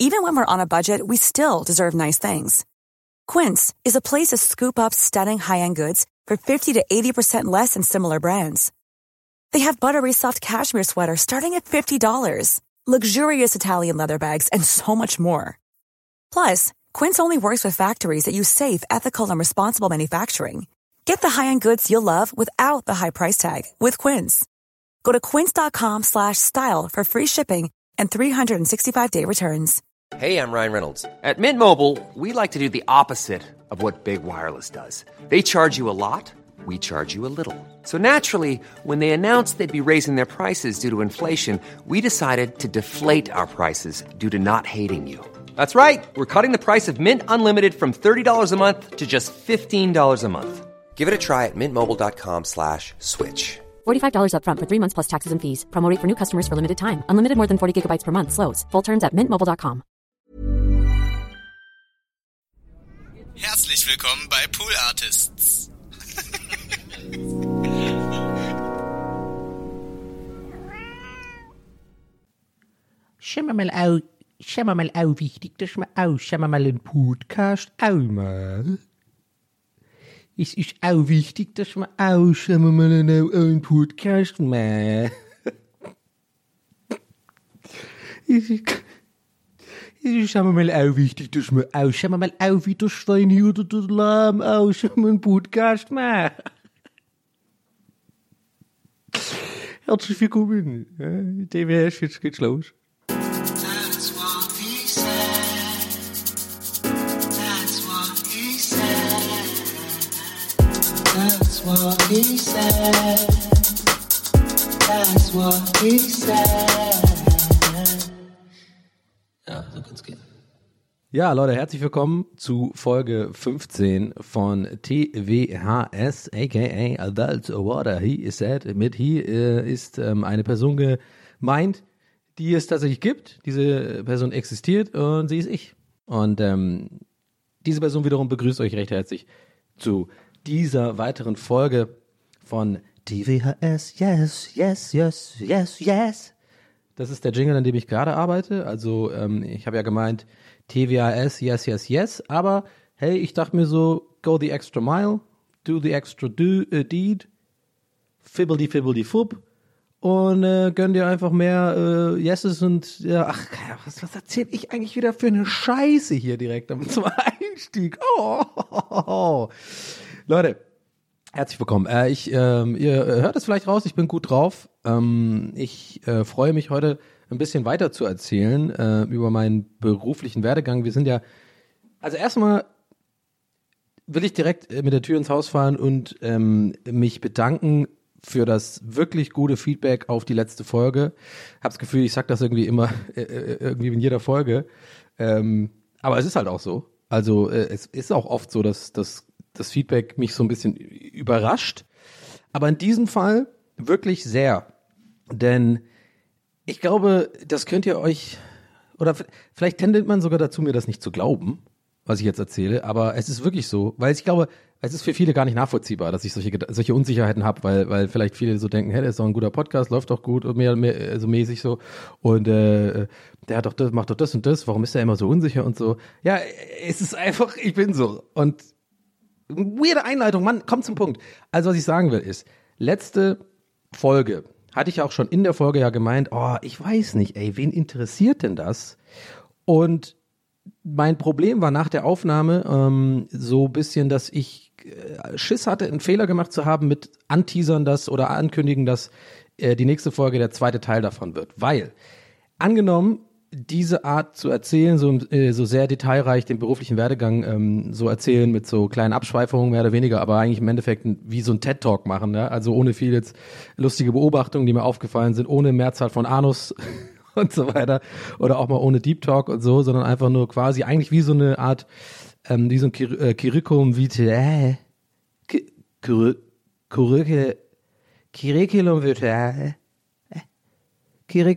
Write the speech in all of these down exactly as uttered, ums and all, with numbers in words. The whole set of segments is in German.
Even when we're on a budget, we still deserve nice things. Quince is a place to scoop up stunning high-end goods for fifty to eighty percent less than similar brands. They have buttery soft cashmere sweaters starting at fifty dollars, luxurious Italian leather bags, and so much more. Plus, Quince only works with factories that use safe, ethical, and responsible manufacturing. Get the high-end goods you'll love without the high price tag with Quince. Go to quince.com slash style for free shipping and three sixty-five day returns. Hey, I'm Ryan Reynolds. At Mint Mobile, we like to do the opposite of what Big Wireless does. They charge you a lot, we charge you a little. So naturally, when they announced they'd be raising their prices due to inflation, we decided to deflate our prices due to not hating you. That's right. We're cutting the price of Mint Unlimited from thirty dollars a month to just fifteen dollars a month. Give it a try at mintmobile.com slash switch. forty-five dollars up front for three months plus taxes and fees. Promo rate for new customers for limited time. Unlimited more than forty gigabytes per month. Slows full terms at mint mobile dot com. Herzlich willkommen bei Pool Artists. Schau mal au, schau mal au, wichtig, dass wir auch, schau mal einen Podcast auch mal. Es ist auch wichtig, dass wir auch, schau mal einen Podcast mal. Es ist, es ist, schau mal auch wichtig, dass wir auch, schau mal auch, wie das Schwein hier oder das Lamm auch, schau mal einen Podcast mal. Herzlich willkommen. D W S, jetzt geht's los. That's what he said. That's what he said. That's what he said. That's what he said. Ja, so kann's gehen. Ja, Leute, herzlich willkommen zu Folge fünfzehn von T W H S, aka That's What He Said. Mit he äh, ist ähm, eine Person gemeint, die es tatsächlich gibt. Diese Person existiert und sie ist ich. Und ähm, diese Person wiederum begrüßt euch recht herzlich zu dieser weiteren Folge von T W H S. Yes, yes, yes, yes, yes. Das ist der Jingle, an dem ich gerade arbeite. Also ähm, ich habe ja gemeint, T W H S, yes, yes, yes. Aber hey, ich dachte mir so, go the extra mile, do the extra do, uh, deed, fibbledy fibbledy fub und äh, gönn dir einfach mehr äh, Yeses und ja, ach, was, was erzähl ich eigentlich wieder für eine Scheiße hier direkt zum Einstieg. Oh, oh, oh, oh. Leute, herzlich willkommen. Äh, ich, ähm, ihr hört es vielleicht raus, ich bin gut drauf. Ähm, ich äh, freue mich heute ein bisschen weiter zu erzählen äh, über meinen beruflichen Werdegang. Wir sind ja, also erstmal will ich direkt äh, mit der Tür ins Haus fahren und ähm, mich bedanken für das wirklich gute Feedback auf die letzte Folge. Hab das Gefühl, ich sag das irgendwie immer, äh, irgendwie in jeder Folge. Ähm, aber es ist halt auch so. Also äh, es ist auch oft so, dass, dass das Feedback mich so ein bisschen überrascht. Aber in diesem Fall wirklich sehr. Denn ich glaube, das könnt ihr euch, oder vielleicht tendiert man sogar dazu, mir das nicht zu glauben, was ich jetzt erzähle, aber es ist wirklich so, weil ich glaube, es ist für viele gar nicht nachvollziehbar, dass ich solche, solche Unsicherheiten habe, weil, weil vielleicht viele so denken, hey, das ist doch ein guter Podcast, läuft doch gut und mehr, mehr so mäßig so und äh, der hat doch das, macht doch das und das, warum ist er immer so unsicher und so. Ja, es ist einfach, ich bin so und weirde Einleitung, Mann, komm zum Punkt. Also was ich sagen will ist, letzte Folge hatte ich auch schon in der Folge ja gemeint, oh, ich weiß nicht, ey, wen interessiert denn das? Und mein Problem war nach der Aufnahme ähm, so ein bisschen, dass ich äh, Schiss hatte, einen Fehler gemacht zu haben mit anteasern das oder ankündigen, dass äh, die nächste Folge der zweite Teil davon wird. Weil, angenommen, diese Art zu erzählen, so, äh, so sehr detailreich den beruflichen Werdegang ähm, so erzählen mit so kleinen Abschweifungen mehr oder weniger, aber eigentlich im Endeffekt wie so ein TED-Talk machen, ja? Also ohne viel jetzt lustige Beobachtungen, die mir aufgefallen sind, ohne Mehrzahl von Anus und so weiter oder auch mal ohne Deep Talk und so, sondern einfach nur quasi eigentlich wie so eine Art, ähm, wie so ein Cur- äh, Curriculum vitae, Cur- Curriculum Curriculum vitae,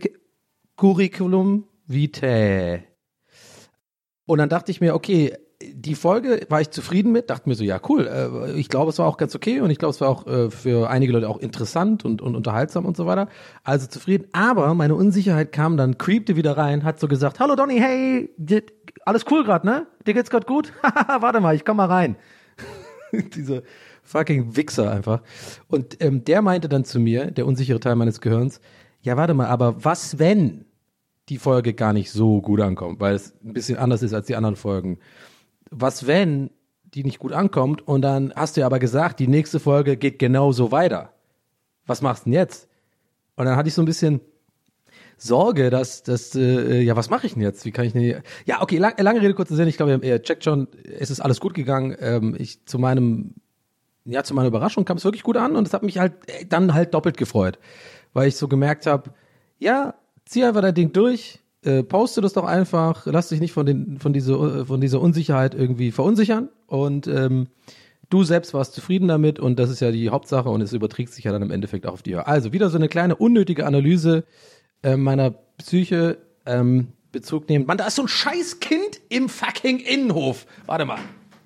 Curriculum Vitae. Und dann dachte ich mir, okay, die Folge war ich zufrieden mit, dachte mir so, ja cool, äh, ich glaube, es war auch ganz okay und ich glaube, es war auch äh, für einige Leute auch interessant und, und unterhaltsam und so weiter. Also zufrieden, aber meine Unsicherheit kam dann, creepte wieder rein, hat so gesagt, hallo Donny, hey, alles cool gerade, ne? Dir geht's gerade gut? Warte mal, ich komm mal rein. Diese fucking Wichser einfach. Und ähm, der meinte dann zu mir, der unsichere Teil meines Gehirns, ja warte mal, aber was wenn die Folge gar nicht so gut ankommt, weil es ein bisschen anders ist als die anderen Folgen. Was, wenn die nicht gut ankommt und dann hast du ja aber gesagt, die nächste Folge geht genauso weiter. Was machst du denn jetzt? Und dann hatte ich so ein bisschen Sorge, dass, dass äh, ja, was mache ich denn jetzt? Wie kann ich denn, ja, okay, lang, lange Rede, kurzer Sinn, ich glaube, ihr checkt schon, es ist alles gut gegangen. Ähm, ich zu meinem, ja, zu meiner Überraschung kam es wirklich gut an und es hat mich halt dann halt doppelt gefreut, weil ich so gemerkt habe, ja, zieh einfach dein Ding durch, äh, poste das doch einfach, lass dich nicht von den von dieser von dieser Unsicherheit irgendwie verunsichern und ähm, du selbst warst zufrieden damit und das ist ja die Hauptsache und es überträgt sich ja dann im Endeffekt auch auf dir. Also wieder so eine kleine unnötige Analyse äh, meiner Psyche ähm, Bezug nehmen. Mann, da ist so ein scheiß Kind im fucking Innenhof. Warte mal.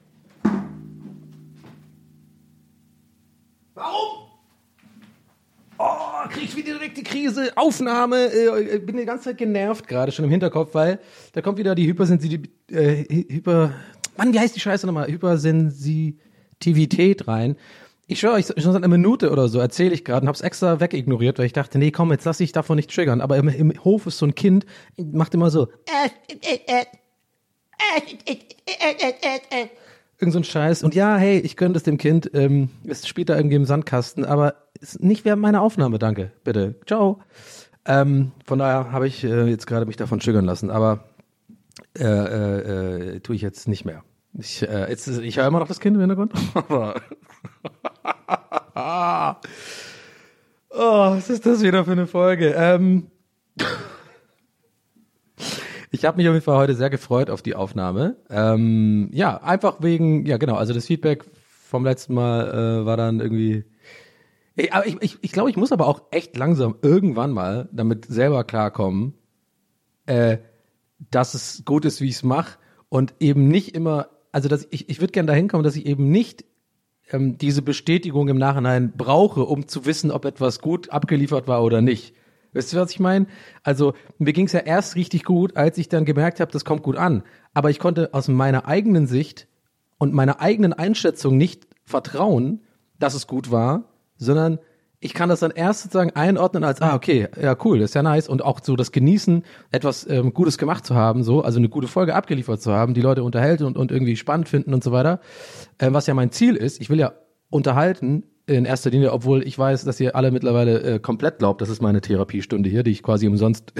Warum? Oh, krieg ich wieder direkt die Krise, Aufnahme, äh, bin die ganze Zeit genervt gerade schon im Hinterkopf, weil da kommt wieder die Hypersensitivität, äh, Hyper, Mann, wie heißt die Scheiße nochmal? Hypersensitivität rein. Ich schwöre euch, schon seit einer Minute oder so erzähle ich gerade und hab's extra wegignoriert, weil ich dachte, nee, komm, jetzt lass dich davon nicht triggern. Aber im, im Hof ist so ein Kind, macht immer so irgend so ein Scheiß. Und ja, hey, ich gönne das dem Kind, ähm, es spielt da irgendwie im Sandkasten, aber ist nicht während meiner Aufnahme, danke, bitte. Ciao. Ähm, von daher habe ich äh, jetzt gerade mich davon triggern lassen, aber äh, äh, äh, tue ich jetzt nicht mehr. Ich, äh, jetzt, ich höre immer noch das Kind im Hintergrund. Aber oh, was ist das wieder für eine Folge? Ähm Ich habe mich auf jeden Fall heute sehr gefreut auf die Aufnahme. Ähm, ja, einfach wegen, ja genau, also das Feedback vom letzten Mal äh, war dann irgendwie, ich, aber ich, ich, ich glaube, ich muss aber auch echt langsam irgendwann mal damit selber klarkommen, äh, dass es gut ist, wie ich es mache und eben nicht immer, also dass ich, ich würde gerne dahin kommen, dass ich eben nicht ähm, diese Bestätigung im Nachhinein brauche, um zu wissen, ob etwas gut abgeliefert war oder nicht. Weißt du, was ich meine? Also mir ging es ja erst richtig gut, als ich dann gemerkt habe, das kommt gut an. Aber ich konnte aus meiner eigenen Sicht und meiner eigenen Einschätzung nicht vertrauen, dass es gut war, sondern ich kann das dann erst sozusagen einordnen als, ah, okay, ja cool, das ist ja nice. Und auch so das Genießen, etwas ähm, Gutes gemacht zu haben, so, also eine gute Folge abgeliefert zu haben, die Leute unterhält und, und irgendwie spannend finden und so weiter. Ähm, was ja mein Ziel ist, ich will ja unterhalten, in erster Linie, obwohl ich weiß, dass ihr alle mittlerweile äh, komplett glaubt, das ist meine Therapiestunde hier, die ich quasi umsonst,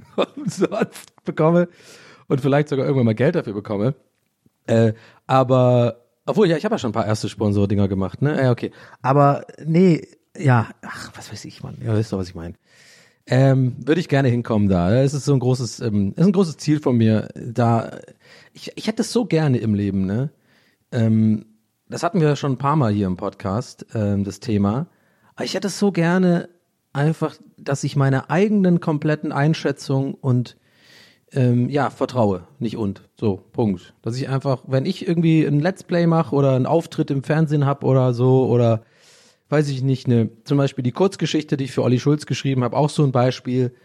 umsonst bekomme und vielleicht sogar irgendwann mal Geld dafür bekomme. Äh, aber, obwohl, ja, ich habe ja schon ein paar erste Sponsor-Dinger gemacht, ne? Ja, okay. Aber, nee, ja, ach, was weiß ich, Mann. Ja, wisst ihr, was ich meine. Ähm, würde ich gerne hinkommen da. Es ist so ein großes, ähm, ist ein großes Ziel von mir. Da, ich, ich hätte es so gerne im Leben, ne? Ähm, Das hatten wir schon ein paar Mal hier im Podcast, ähm, das Thema. Aber ich hätte es so gerne einfach, dass ich meine eigenen kompletten Einschätzungen und ähm, ja, vertraue. Nicht und. So, Punkt. Dass ich einfach, wenn ich irgendwie ein Let's Play mache oder einen Auftritt im Fernsehen habe oder so oder weiß ich nicht, ne, zum Beispiel die Kurzgeschichte, die ich für Olli Schulz geschrieben habe, auch so ein Beispiel.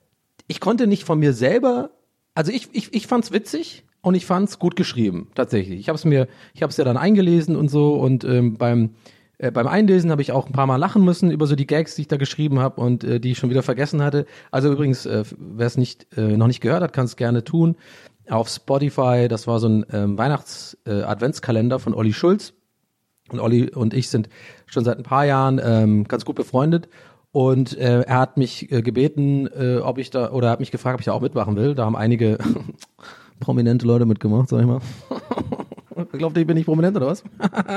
Ich konnte nicht von mir selber, also ich, ich, ich fand's witzig. Und ich fand's gut geschrieben, tatsächlich. Ich habe es mir, ich habe es ja dann eingelesen und so und ähm, beim äh, beim Einlesen habe ich auch ein paar Mal lachen müssen über so die Gags, die ich da geschrieben habe und äh, die ich schon wieder vergessen hatte. Also übrigens, äh, wer es nicht äh, noch nicht gehört hat, kann es gerne tun. Auf Spotify, das war so ein ähm, Weihnachts-Adventskalender äh, von Olli Schulz. Und Olli und ich sind schon seit ein paar Jahren ähm, ganz gut befreundet. Und äh, er hat mich äh, gebeten, äh, ob ich da, oder er hat mich gefragt, ob ich da auch mitmachen will. Da haben einige prominente Leute mitgemacht, sag ich mal. Glaubt ihr, ich bin nicht prominent oder was?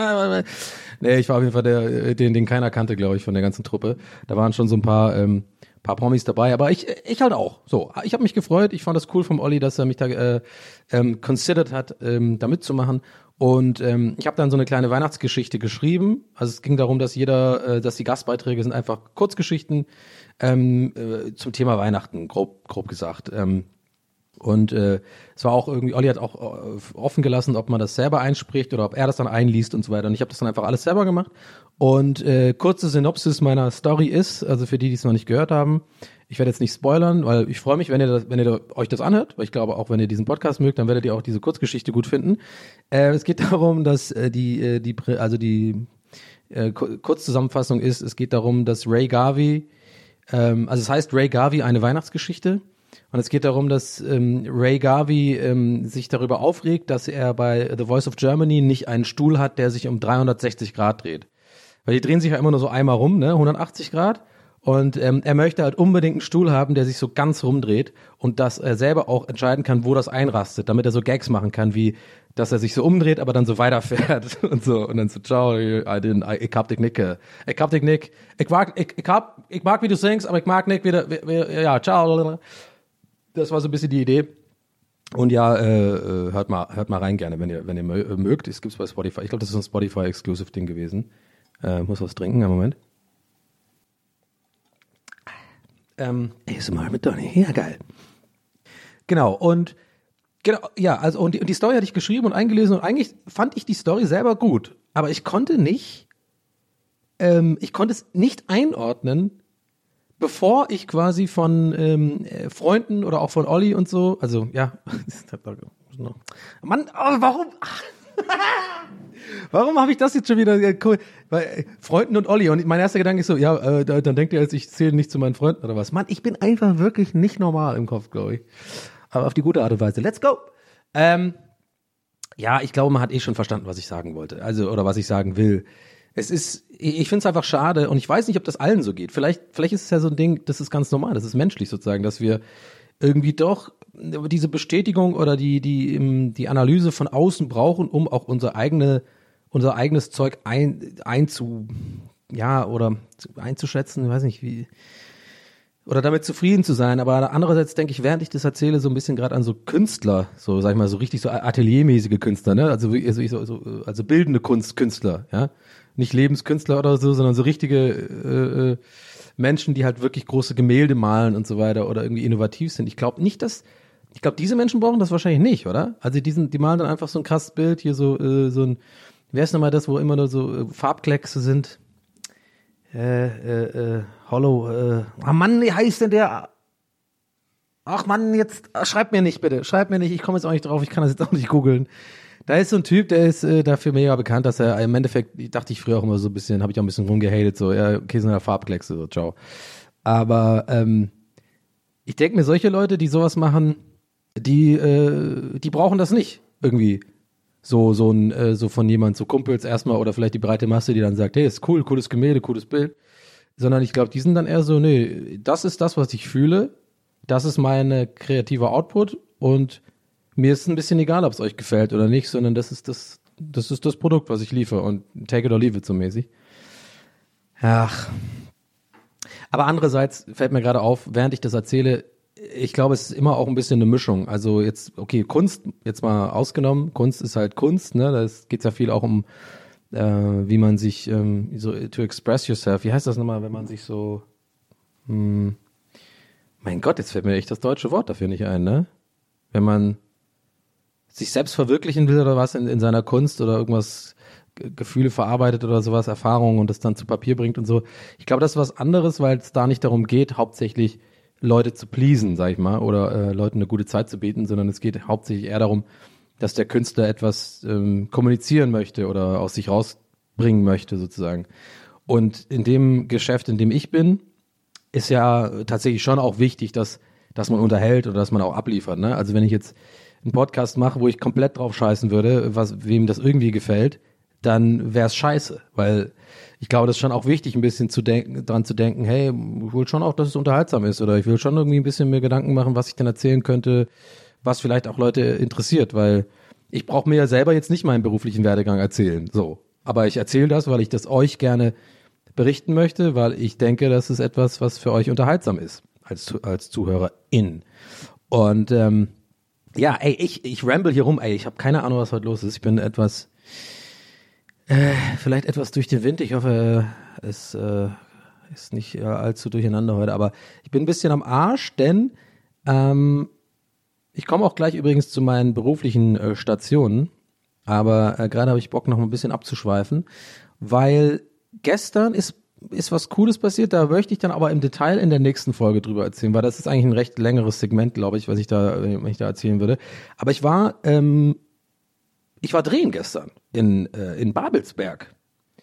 Nee, ich war auf jeden Fall der, den, den keiner kannte, glaube ich, von der ganzen Truppe. Da waren schon so ein paar, ähm, paar Promis dabei, aber ich, ich halt auch. So, ich habe mich gefreut. Ich fand das cool vom Olli, dass er mich da äh, ähm, considered hat, ähm, da mitzumachen. Und ähm, ich habe dann so eine kleine Weihnachtsgeschichte geschrieben. Also es ging darum, dass jeder, äh, dass die Gastbeiträge sind einfach Kurzgeschichten ähm, äh, zum Thema Weihnachten, grob, grob gesagt. Ähm, Und äh, es war auch irgendwie, Olli hat auch äh, offen gelassen, ob man das selber einspricht oder ob er das dann einliest und so weiter. Und ich habe das dann einfach alles selber gemacht. Und äh, kurze Synopsis meiner Story ist, also für die, die es noch nicht gehört haben, ich werde jetzt nicht spoilern, weil ich freue mich, wenn ihr, das, wenn ihr euch das anhört, weil ich glaube, auch wenn ihr diesen Podcast mögt, dann werdet ihr auch diese Kurzgeschichte gut finden. Äh, es geht darum, dass äh, die, äh, die, also die äh, Kurzzusammenfassung ist, es geht darum, dass Ray Garvey, ähm, also es heißt Ray Garvey, eine Weihnachtsgeschichte. Und es geht darum, dass ähm, Ray Garvey ähm, sich darüber aufregt, dass er bei The Voice of Germany nicht einen Stuhl hat, der sich um dreihundertsechzig Grad dreht. Weil die drehen sich ja immer nur so einmal rum, ne, hundertachtzig Grad. Und ähm, er möchte halt unbedingt einen Stuhl haben, der sich so ganz rumdreht und dass er selber auch entscheiden kann, wo das einrastet, damit er so Gags machen kann, wie dass er sich so umdreht, aber dann so weiterfährt und so und dann so, ciao, ich, ich hab dich nicht, ich hab dich nicht, ich mag, ich, ich hab, ich mag, wie du singst, aber ich mag nicht, wie, wie, wie ja, ciao. Das war so ein bisschen die Idee. Und ja, äh, hört mal, hört mal rein gerne, wenn ihr, wenn ihr mögt. Es gibt's bei Spotify. Ich glaube, das ist ein Spotify-Exclusive-Ding gewesen. Äh, muss was trinken, einen Moment. Ähm, A S M R mit Donny. Ja, geil. Genau, und genau, ja, also und die, und die Story hatte ich geschrieben und eingelesen und eigentlich fand ich die Story selber gut. Aber ich konnte nicht, ähm, ich konnte es nicht einordnen, bevor ich quasi von ähm, Freunden oder auch von Olli und so, also ja, Mann, oh, warum? Warum habe ich das jetzt schon wieder? Ja, cool. Weil Freunden und Olli und mein erster Gedanke ist so, ja, äh, dann denkt ihr jetzt, ich zähle nicht zu meinen Freunden oder was. Mann, ich bin einfach wirklich nicht normal im Kopf, glaube ich. Aber auf die gute Art und Weise. Let's go! Ähm, ja, ich glaube, man hat eh schon verstanden, was ich sagen wollte. Also, oder was ich sagen will. Es ist, ich finde es einfach schade und ich weiß nicht, ob das allen so geht. Vielleicht, vielleicht ist es ja so ein Ding, das ist ganz normal, das ist menschlich sozusagen, dass wir irgendwie doch diese Bestätigung oder die, die, die Analyse von außen brauchen, um auch unser eigene, unser eigenes Zeug ein, einzu, ja, oder einzuschätzen, ich weiß nicht wie, oder damit zufrieden zu sein. Aber andererseits denke ich, während ich das erzähle, so ein bisschen gerade an so Künstler, so sag ich mal, so richtig so ateliermäßige Künstler, ne? Also, also, so, also bildende Kunstkünstler, ja. Nicht Lebenskünstler oder so, sondern so richtige äh, Menschen, die halt wirklich große Gemälde malen und so weiter oder irgendwie innovativ sind. Ich glaube nicht, dass, ich glaube, diese Menschen brauchen das wahrscheinlich nicht, oder? Also die, sind, die malen dann einfach so ein krasses Bild, hier so, äh, so ein, wer ist nochmal das, wo immer nur so äh, Farbkleckse sind? Äh, äh, äh, Hollow, äh, ah Mann, wie heißt denn der? Ach Mann, jetzt, schreib mir nicht bitte, schreib mir nicht, ich komme jetzt auch nicht drauf, ich kann das jetzt auch nicht googeln. Da ist so ein Typ, der ist äh, dafür mega bekannt, dass er im Endeffekt, dachte ich früher auch immer so ein bisschen, habe ich auch ein bisschen rumgehatet, so, ja, okay, sind ja Farbkleckse, so, ciao. Aber ähm, ich denke mir, solche Leute, die sowas machen, die äh, die brauchen das nicht irgendwie. So so ein äh, so von jemand, so Kumpels erstmal oder vielleicht die breite Masse, die dann sagt, hey, ist cool, cooles Gemälde, cooles Bild. Sondern ich glaube, die sind dann eher so, nee, das ist das, was ich fühle, das ist meine kreative Output und mir ist ein bisschen egal, ob es euch gefällt oder nicht, sondern das ist das, das ist das Produkt, was ich liefere und take it or leave it so mäßig. Ach. Aber andererseits fällt mir gerade auf, während ich das erzähle, ich glaube, es ist immer auch ein bisschen eine Mischung. Also jetzt, okay, Kunst, jetzt mal ausgenommen, Kunst ist halt Kunst, ne, da geht's ja viel auch um, äh, wie man sich, ähm, so, to express yourself, wie heißt das nochmal, wenn man sich so, hm, mein Gott, jetzt fällt mir echt das deutsche Wort dafür nicht ein, ne? Wenn man sich selbst verwirklichen will oder was in, in seiner Kunst oder irgendwas, G- Gefühle verarbeitet oder sowas, Erfahrungen und das dann zu Papier bringt und so. Ich glaube, das ist was anderes, weil es da nicht darum geht, hauptsächlich Leute zu pleasen, sag ich mal, oder äh, Leuten eine gute Zeit zu bieten, sondern es geht hauptsächlich eher darum, dass der Künstler etwas ähm, kommunizieren möchte oder aus sich rausbringen möchte sozusagen. Und in dem Geschäft, in dem ich bin, ist ja tatsächlich schon auch wichtig, dass, dass man unterhält oder dass man auch abliefert, ne? Also wenn ich jetzt einen Podcast mache, wo ich komplett drauf scheißen würde, was wem das irgendwie gefällt, dann wäre es scheiße, weil ich glaube, das ist schon auch wichtig, ein bisschen zu denken, dran zu denken, hey, ich will schon auch, dass es unterhaltsam ist oder ich will schon irgendwie ein bisschen mehr Gedanken machen, was ich dann erzählen könnte, was vielleicht auch Leute interessiert, weil ich brauche mir ja selber jetzt nicht meinen beruflichen Werdegang erzählen, so. Aber ich erzähle das, weil ich das euch gerne berichten möchte, weil ich denke, das ist etwas, was für euch unterhaltsam ist, als, als ZuhörerIn. Und ähm, ja, ey, ich, ich ramble hier rum, ey, ich habe keine Ahnung, was heute los ist. Ich bin etwas, äh, vielleicht etwas durch den Wind. Ich hoffe, es äh, ist nicht äh, allzu durcheinander heute, aber ich bin ein bisschen am Arsch, denn ähm, Ich komme auch gleich übrigens zu meinen beruflichen äh, Stationen, aber äh, gerade habe ich Bock, noch mal ein bisschen abzuschweifen, weil gestern ist ist was Cooles passiert, da möchte ich dann aber im Detail in der nächsten Folge drüber erzählen, weil das ist eigentlich ein recht längeres Segment, glaube ich, was ich da, was ich da erzählen würde. Aber ich war, ähm, ich war drehen gestern in äh, in Babelsberg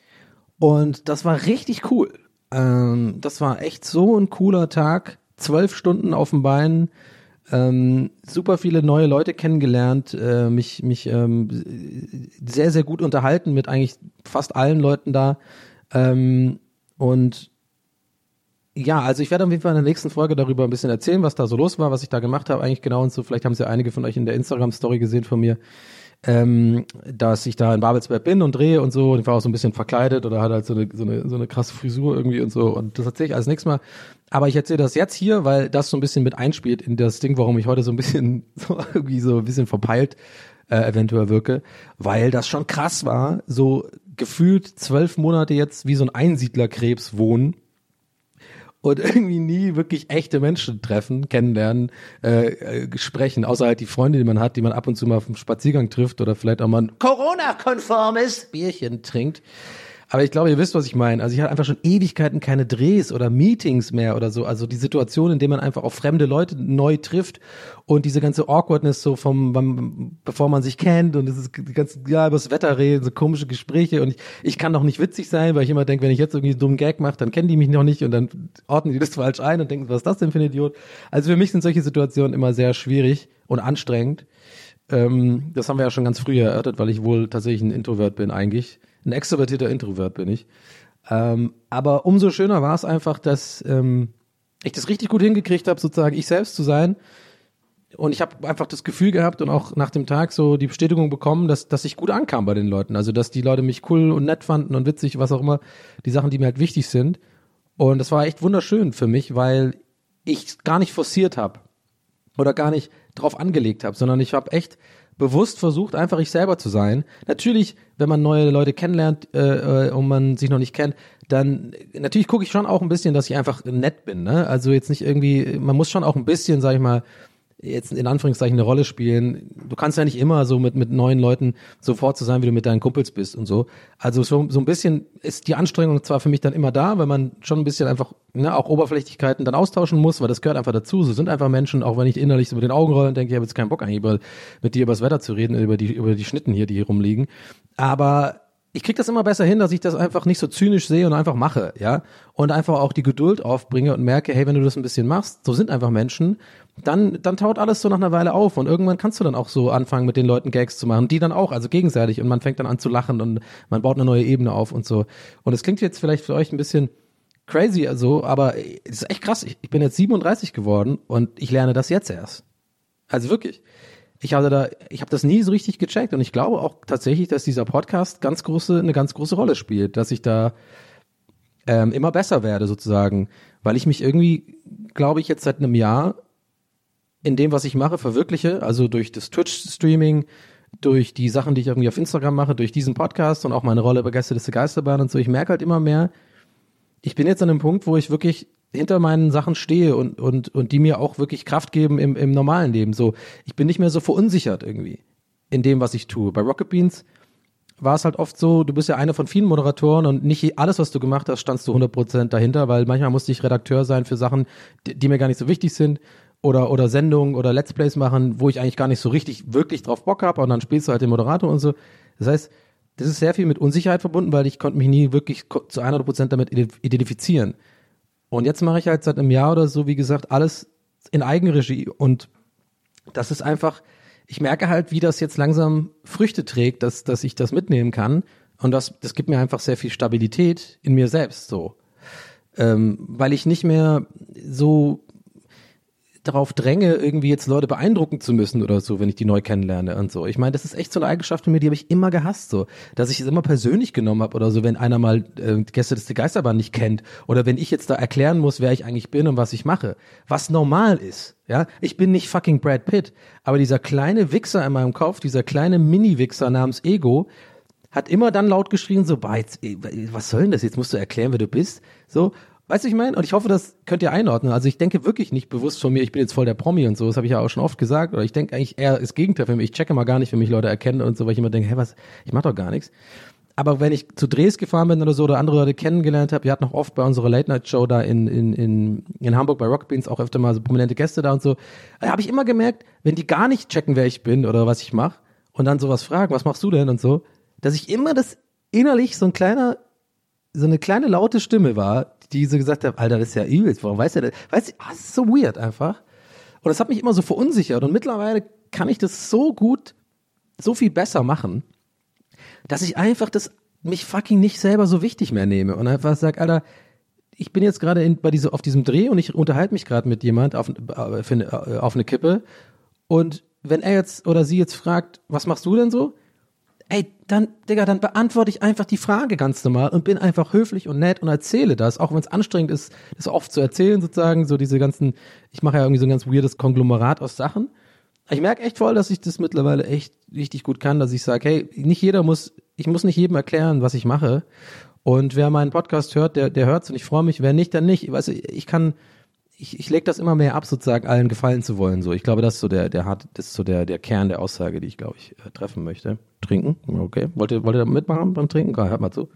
und das war richtig cool. Ähm, das war echt so ein cooler Tag, zwölf Stunden auf dem Bein, ähm, super viele neue Leute kennengelernt, äh, mich mich ähm, sehr sehr gut unterhalten mit eigentlich fast allen Leuten da. Ähm, Und ja, also ich werde auf jeden Fall in der nächsten Folge darüber ein bisschen erzählen, was da so los war, was ich da gemacht habe eigentlich genau und so. Vielleicht haben es ja einige von euch in der Instagram-Story gesehen von mir, ähm, dass ich da in Babelsberg bin und drehe und so. Und ich war auch so ein bisschen verkleidet oder hatte halt so eine, so eine, so eine krasse Frisur irgendwie und so. Und das erzähle ich als nächstes Mal. Aber ich erzähle das jetzt hier, weil das so ein bisschen mit einspielt in das Ding, warum ich heute so ein bisschen so irgendwie so ein bisschen verpeilt äh, eventuell wirke, weil das schon krass war, so gefühlt zwölf Monate jetzt wie so ein Einsiedlerkrebs wohnen und irgendwie nie wirklich echte Menschen treffen, kennenlernen, äh, äh, sprechen, außer halt die Freunde, die man hat, die man ab und zu mal auf dem Spaziergang trifft oder vielleicht auch mal ein Corona-konformes Bierchen trinkt. Aber ich glaube, ihr wisst, was ich meine. Also ich hatte einfach schon Ewigkeiten keine Drehs oder Meetings mehr oder so. Also die Situation, in der man einfach auch fremde Leute neu trifft und diese ganze Awkwardness so vom, bevor man sich kennt und das ist die ganze, ja, über das Wetter reden, so komische Gespräche und ich, ich kann doch nicht witzig sein, weil ich immer denke, wenn ich jetzt irgendwie einen dummen Gag mache, dann kennen die mich noch nicht und dann ordnen die das falsch ein und denken, was ist das denn für ein Idiot? Also für mich sind solche Situationen immer sehr schwierig und anstrengend. Ähm, das haben wir ja schon ganz früh erörtert, weil ich wohl tatsächlich ein Introvert bin eigentlich. Ein extrovertierter Introvert bin ich. Ähm, aber umso schöner war es einfach, dass ähm, ich das richtig gut hingekriegt habe, sozusagen ich selbst zu sein. Und ich habe einfach das Gefühl gehabt und auch nach dem Tag so die Bestätigung bekommen, dass dass ich gut ankam bei den Leuten. Also dass die Leute mich cool und nett fanden und witzig, was auch immer, die Sachen, die mir halt wichtig sind. Und das war echt wunderschön für mich, weil ich gar nicht forciert habe oder gar nicht drauf angelegt habe, sondern ich habe echt bewusst versucht, einfach ich selber zu sein. Natürlich, wenn man neue Leute kennenlernt äh, und man sich noch nicht kennt, dann natürlich gucke ich schon auch ein bisschen, dass ich einfach nett bin. Ne? Also jetzt nicht irgendwie, man muss schon auch ein bisschen, sag ich mal, jetzt in Anführungszeichen eine Rolle spielen. Du kannst ja nicht immer so mit mit neuen Leuten sofort so sein, wie du mit deinen Kumpels bist und so. Also so, so ein bisschen ist die Anstrengung zwar für mich dann immer da, weil man schon ein bisschen einfach ne, auch Oberflächlichkeiten dann austauschen muss, weil das gehört einfach dazu. So sind einfach Menschen, auch wenn ich innerlich so mit den Augen rolle und denke, ich habe jetzt keinen Bock eigentlich über, mit dir über das Wetter zu reden, über die über die Schnitten hier, die hier rumliegen. Aber ich krieg das immer besser hin, dass ich das einfach nicht so zynisch sehe und einfach mache, ja, und einfach auch die Geduld aufbringe und merke, hey, wenn du das ein bisschen machst, so sind einfach Menschen, dann dann taut alles so nach einer Weile auf und irgendwann kannst du dann auch so anfangen, mit den Leuten Gags zu machen, die dann auch, also gegenseitig und man fängt dann an zu lachen und man baut eine neue Ebene auf und so. Und es klingt jetzt vielleicht für euch ein bisschen crazy, also, aber es ist echt krass. Ich, ich bin jetzt siebenunddreißig geworden und ich lerne das jetzt erst. Also wirklich. Ich hatte da, ich habe das nie so richtig gecheckt und ich glaube auch tatsächlich, dass dieser Podcast ganz große, eine ganz große Rolle spielt, dass ich da ähm, immer besser werde sozusagen, weil ich mich irgendwie, glaube ich, jetzt seit einem Jahr in dem, was ich mache, verwirkliche, also durch das Twitch-Streaming, durch die Sachen, die ich irgendwie auf Instagram mache, durch diesen Podcast und auch meine Rolle bei Gäste des Geisterbahn und so. Ich merke halt immer mehr, ich bin jetzt an einem Punkt, wo ich wirklich hinter meinen Sachen stehe und und und die mir auch wirklich Kraft geben im im normalen Leben. So, ich bin nicht mehr so verunsichert irgendwie in dem, was ich tue. Bei Rocket Beans war es halt oft so, du bist ja einer von vielen Moderatoren und nicht alles, was du gemacht hast, standst du hundert Prozent dahinter, weil manchmal musste ich Redakteur sein für Sachen, die, die mir gar nicht so wichtig sind oder oder Sendungen oder Let's Plays machen, wo ich eigentlich gar nicht so richtig wirklich drauf Bock habe und dann spielst du halt den Moderator und so. Das heißt, das ist sehr viel mit Unsicherheit verbunden, weil ich konnte mich nie wirklich zu hundert Prozent damit identifizieren. Und jetzt mache ich halt seit einem Jahr oder so, wie gesagt, alles in Eigenregie und das ist einfach, ich merke halt, wie das jetzt langsam Früchte trägt, dass dass ich das mitnehmen kann und das das gibt mir einfach sehr viel Stabilität in mir selbst so, ähm, weil ich nicht mehr so darauf dränge, irgendwie jetzt Leute beeindrucken zu müssen oder so, wenn ich die neu kennenlerne und so. Ich meine, das ist echt so eine Eigenschaft von mir, die habe ich immer gehasst, so, dass ich es immer persönlich genommen habe oder so, wenn einer mal äh, Gäste des Geisterbahn nicht kennt oder wenn ich jetzt da erklären muss, wer ich eigentlich bin und was ich mache, was normal ist, ja. Ich bin nicht fucking Brad Pitt, aber dieser kleine Wichser in meinem Kopf, dieser kleine Mini-Wichser namens Ego, hat immer dann laut geschrien, so, bah, jetzt, was soll denn das? Jetzt musst du erklären, wer du bist, so. Weißt du, ich meine? Und ich hoffe, das könnt ihr einordnen. Also ich denke wirklich nicht bewusst von mir, ich bin jetzt voll der Promi und so, das habe ich ja auch schon oft gesagt. Oder ich denke eigentlich eher das Gegenteil für mich. Ich checke mal gar nicht, wenn mich Leute erkennen und so, weil ich immer denke, hey, was, ich mach doch gar nichts. Aber wenn ich zu Drehs gefahren bin oder so oder andere Leute kennengelernt habe, wir hatten auch oft bei unserer Late-Night-Show da in, in, in, in Hamburg bei Rocket Beans auch öfter mal so prominente Gäste da und so, da habe ich immer gemerkt, wenn die gar nicht checken, wer ich bin oder was ich mache und dann sowas fragen, was machst du denn und so, dass ich immer das innerlich so ein kleiner, so eine kleine laute Stimme war, die so gesagt hat, Alter, das ist ja übelst, warum weißt du das? Weißt du, ah, das ist so weird einfach. Und das hat mich immer so verunsichert und mittlerweile kann ich das so gut, so viel besser machen, dass ich einfach das mich fucking nicht selber so wichtig mehr nehme und einfach sage, Alter, ich bin jetzt gerade in, bei diese, auf diesem Dreh und ich unterhalte mich gerade mit jemand auf, auf, auf eine Kippe und wenn er jetzt oder sie jetzt fragt, was machst du denn so? Ey, dann, Digga, dann beantworte ich einfach die Frage ganz normal und bin einfach höflich und nett und erzähle das, auch wenn es anstrengend ist, das oft zu erzählen sozusagen, so diese ganzen, ich mache ja irgendwie so ein ganz weirdes Konglomerat aus Sachen. Ich merke echt voll, dass ich das mittlerweile echt richtig gut kann, dass ich sage, hey, nicht jeder muss, ich muss nicht jedem erklären, was ich mache. Und wer meinen Podcast hört, der, der hört's und ich freue mich, wer nicht, dann nicht. Weißt du, ich kann, ich, ich lege das immer mehr ab, sozusagen allen gefallen zu wollen. So, ich glaube, das ist so der, der hat, das ist so der, der Kern der Aussage, die ich, glaube ich, äh, treffen möchte. Trinken, okay. Wollt ihr, wollt ihr da mitmachen beim Trinken? Komm, hört mal zu.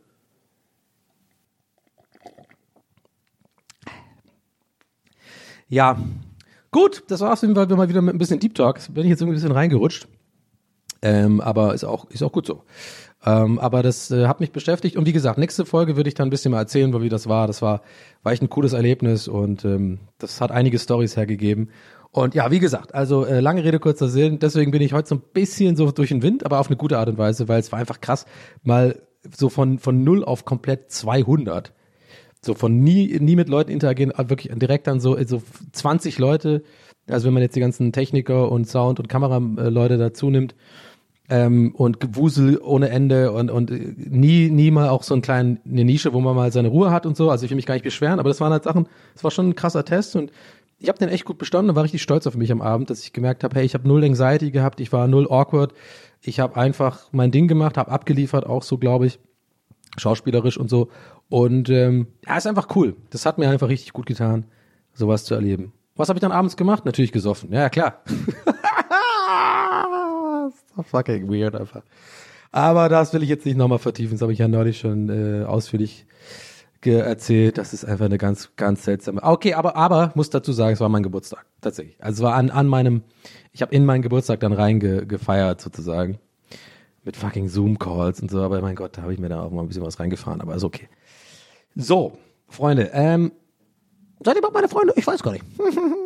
Ja, gut, das war's, wenn wir mal wieder mit ein bisschen Deep Talk. Bin ich jetzt irgendwie ein bisschen reingerutscht. Ähm, aber ist auch, ist auch gut so. Ähm, aber das äh, hat mich beschäftigt. Und wie gesagt, nächste Folge würde ich dann ein bisschen mal erzählen, wie das war. Das war, war echt ein cooles Erlebnis und ähm, das hat einige Storys hergegeben. Und ja, wie gesagt, also äh, lange Rede, kurzer Sinn. Deswegen bin ich heute so ein bisschen so durch den Wind, aber auf eine gute Art und Weise, weil es war einfach krass, mal so von von null auf komplett zweihundert. So von nie nie mit Leuten interagieren, wirklich direkt dann so so zwanzig Leute. Also wenn man jetzt die ganzen Techniker und Sound- und Kameraleute dazu nimmt, ähm, und Gewusel ohne Ende und und nie nie mal auch so einen kleinen eine Nische, wo man mal seine Ruhe hat und so. Also ich will mich gar nicht beschweren, aber das waren halt Sachen, das war schon ein krasser Test und ich habe den echt gut bestanden und war richtig stolz auf mich am Abend, dass ich gemerkt habe, hey, ich habe null Anxiety gehabt, ich war null awkward, ich habe einfach mein Ding gemacht, habe abgeliefert, auch so, glaube ich, schauspielerisch und so. Und ähm, ja, ist einfach cool. Das hat mir einfach richtig gut getan, sowas zu erleben. Was habe ich dann abends gemacht? Natürlich gesoffen. Ja, klar. So fucking weird einfach. Aber das will ich jetzt nicht nochmal vertiefen. Das habe ich ja neulich schon äh, ausführlich erzählt, das ist einfach eine ganz, ganz seltsame. Okay, aber, aber, muss dazu sagen, es war mein Geburtstag, tatsächlich. Also es war an, an meinem, ich habe in meinen Geburtstag dann reingefeiert sozusagen. Mit fucking Zoom-Calls und so, aber mein Gott, da habe ich mir da auch mal ein bisschen was reingefahren, aber ist okay. So, Freunde, ähm, seid ihr überhaupt meine Freunde? Ich weiß gar nicht.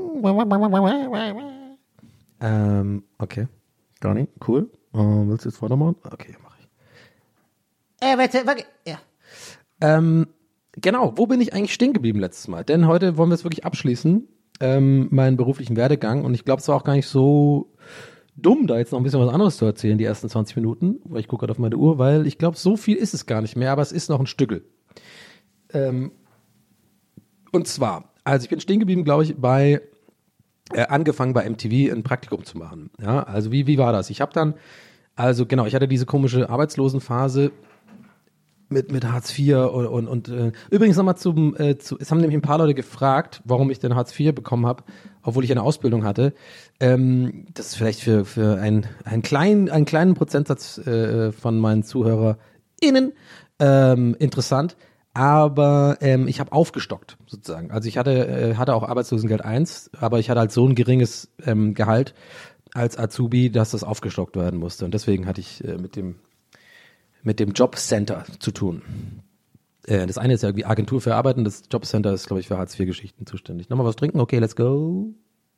ähm, okay. Gar nicht, cool. Uh, willst du jetzt weitermachen? Okay, mach ich. Äh, warte, warte, ja. Ähm, Genau, wo bin ich eigentlich stehen geblieben letztes Mal? Denn heute wollen wir es wirklich abschließen, ähm, meinen beruflichen Werdegang. Und ich glaube, es war auch gar nicht so dumm, da jetzt noch ein bisschen was anderes zu erzählen, die ersten zwanzig Minuten. Weil ich gucke gerade auf meine Uhr, weil ich glaube, so viel ist es gar nicht mehr, aber es ist noch ein Stückel. Ähm, und zwar, also ich bin stehen geblieben, glaube ich, bei, äh, angefangen bei M T V ein Praktikum zu machen. Ja, also wie, wie war das? Ich habe dann, also genau, ich hatte diese komische Arbeitslosenphase, mit mit Hartz vier und und, und äh, übrigens nochmal zum äh, zu, es haben nämlich ein paar Leute gefragt, warum ich denn Hartz vier bekommen habe, obwohl ich eine Ausbildung hatte. Ähm, das ist vielleicht für für einen einen kleinen einen kleinen Prozentsatz äh, von meinen ZuhörerInnen ähm, interessant, aber ähm, ich habe aufgestockt sozusagen. Also ich hatte äh, hatte auch Arbeitslosengeld eins, aber ich hatte halt so ein geringes ähm, Gehalt als Azubi, dass das aufgestockt werden musste und deswegen hatte ich äh, mit dem mit dem Jobcenter zu tun. Äh, das eine ist ja irgendwie Agentur für Arbeiten, das Jobcenter ist, glaube ich, für Hartz vier Geschichten zuständig. Nochmal was trinken? Okay, let's go.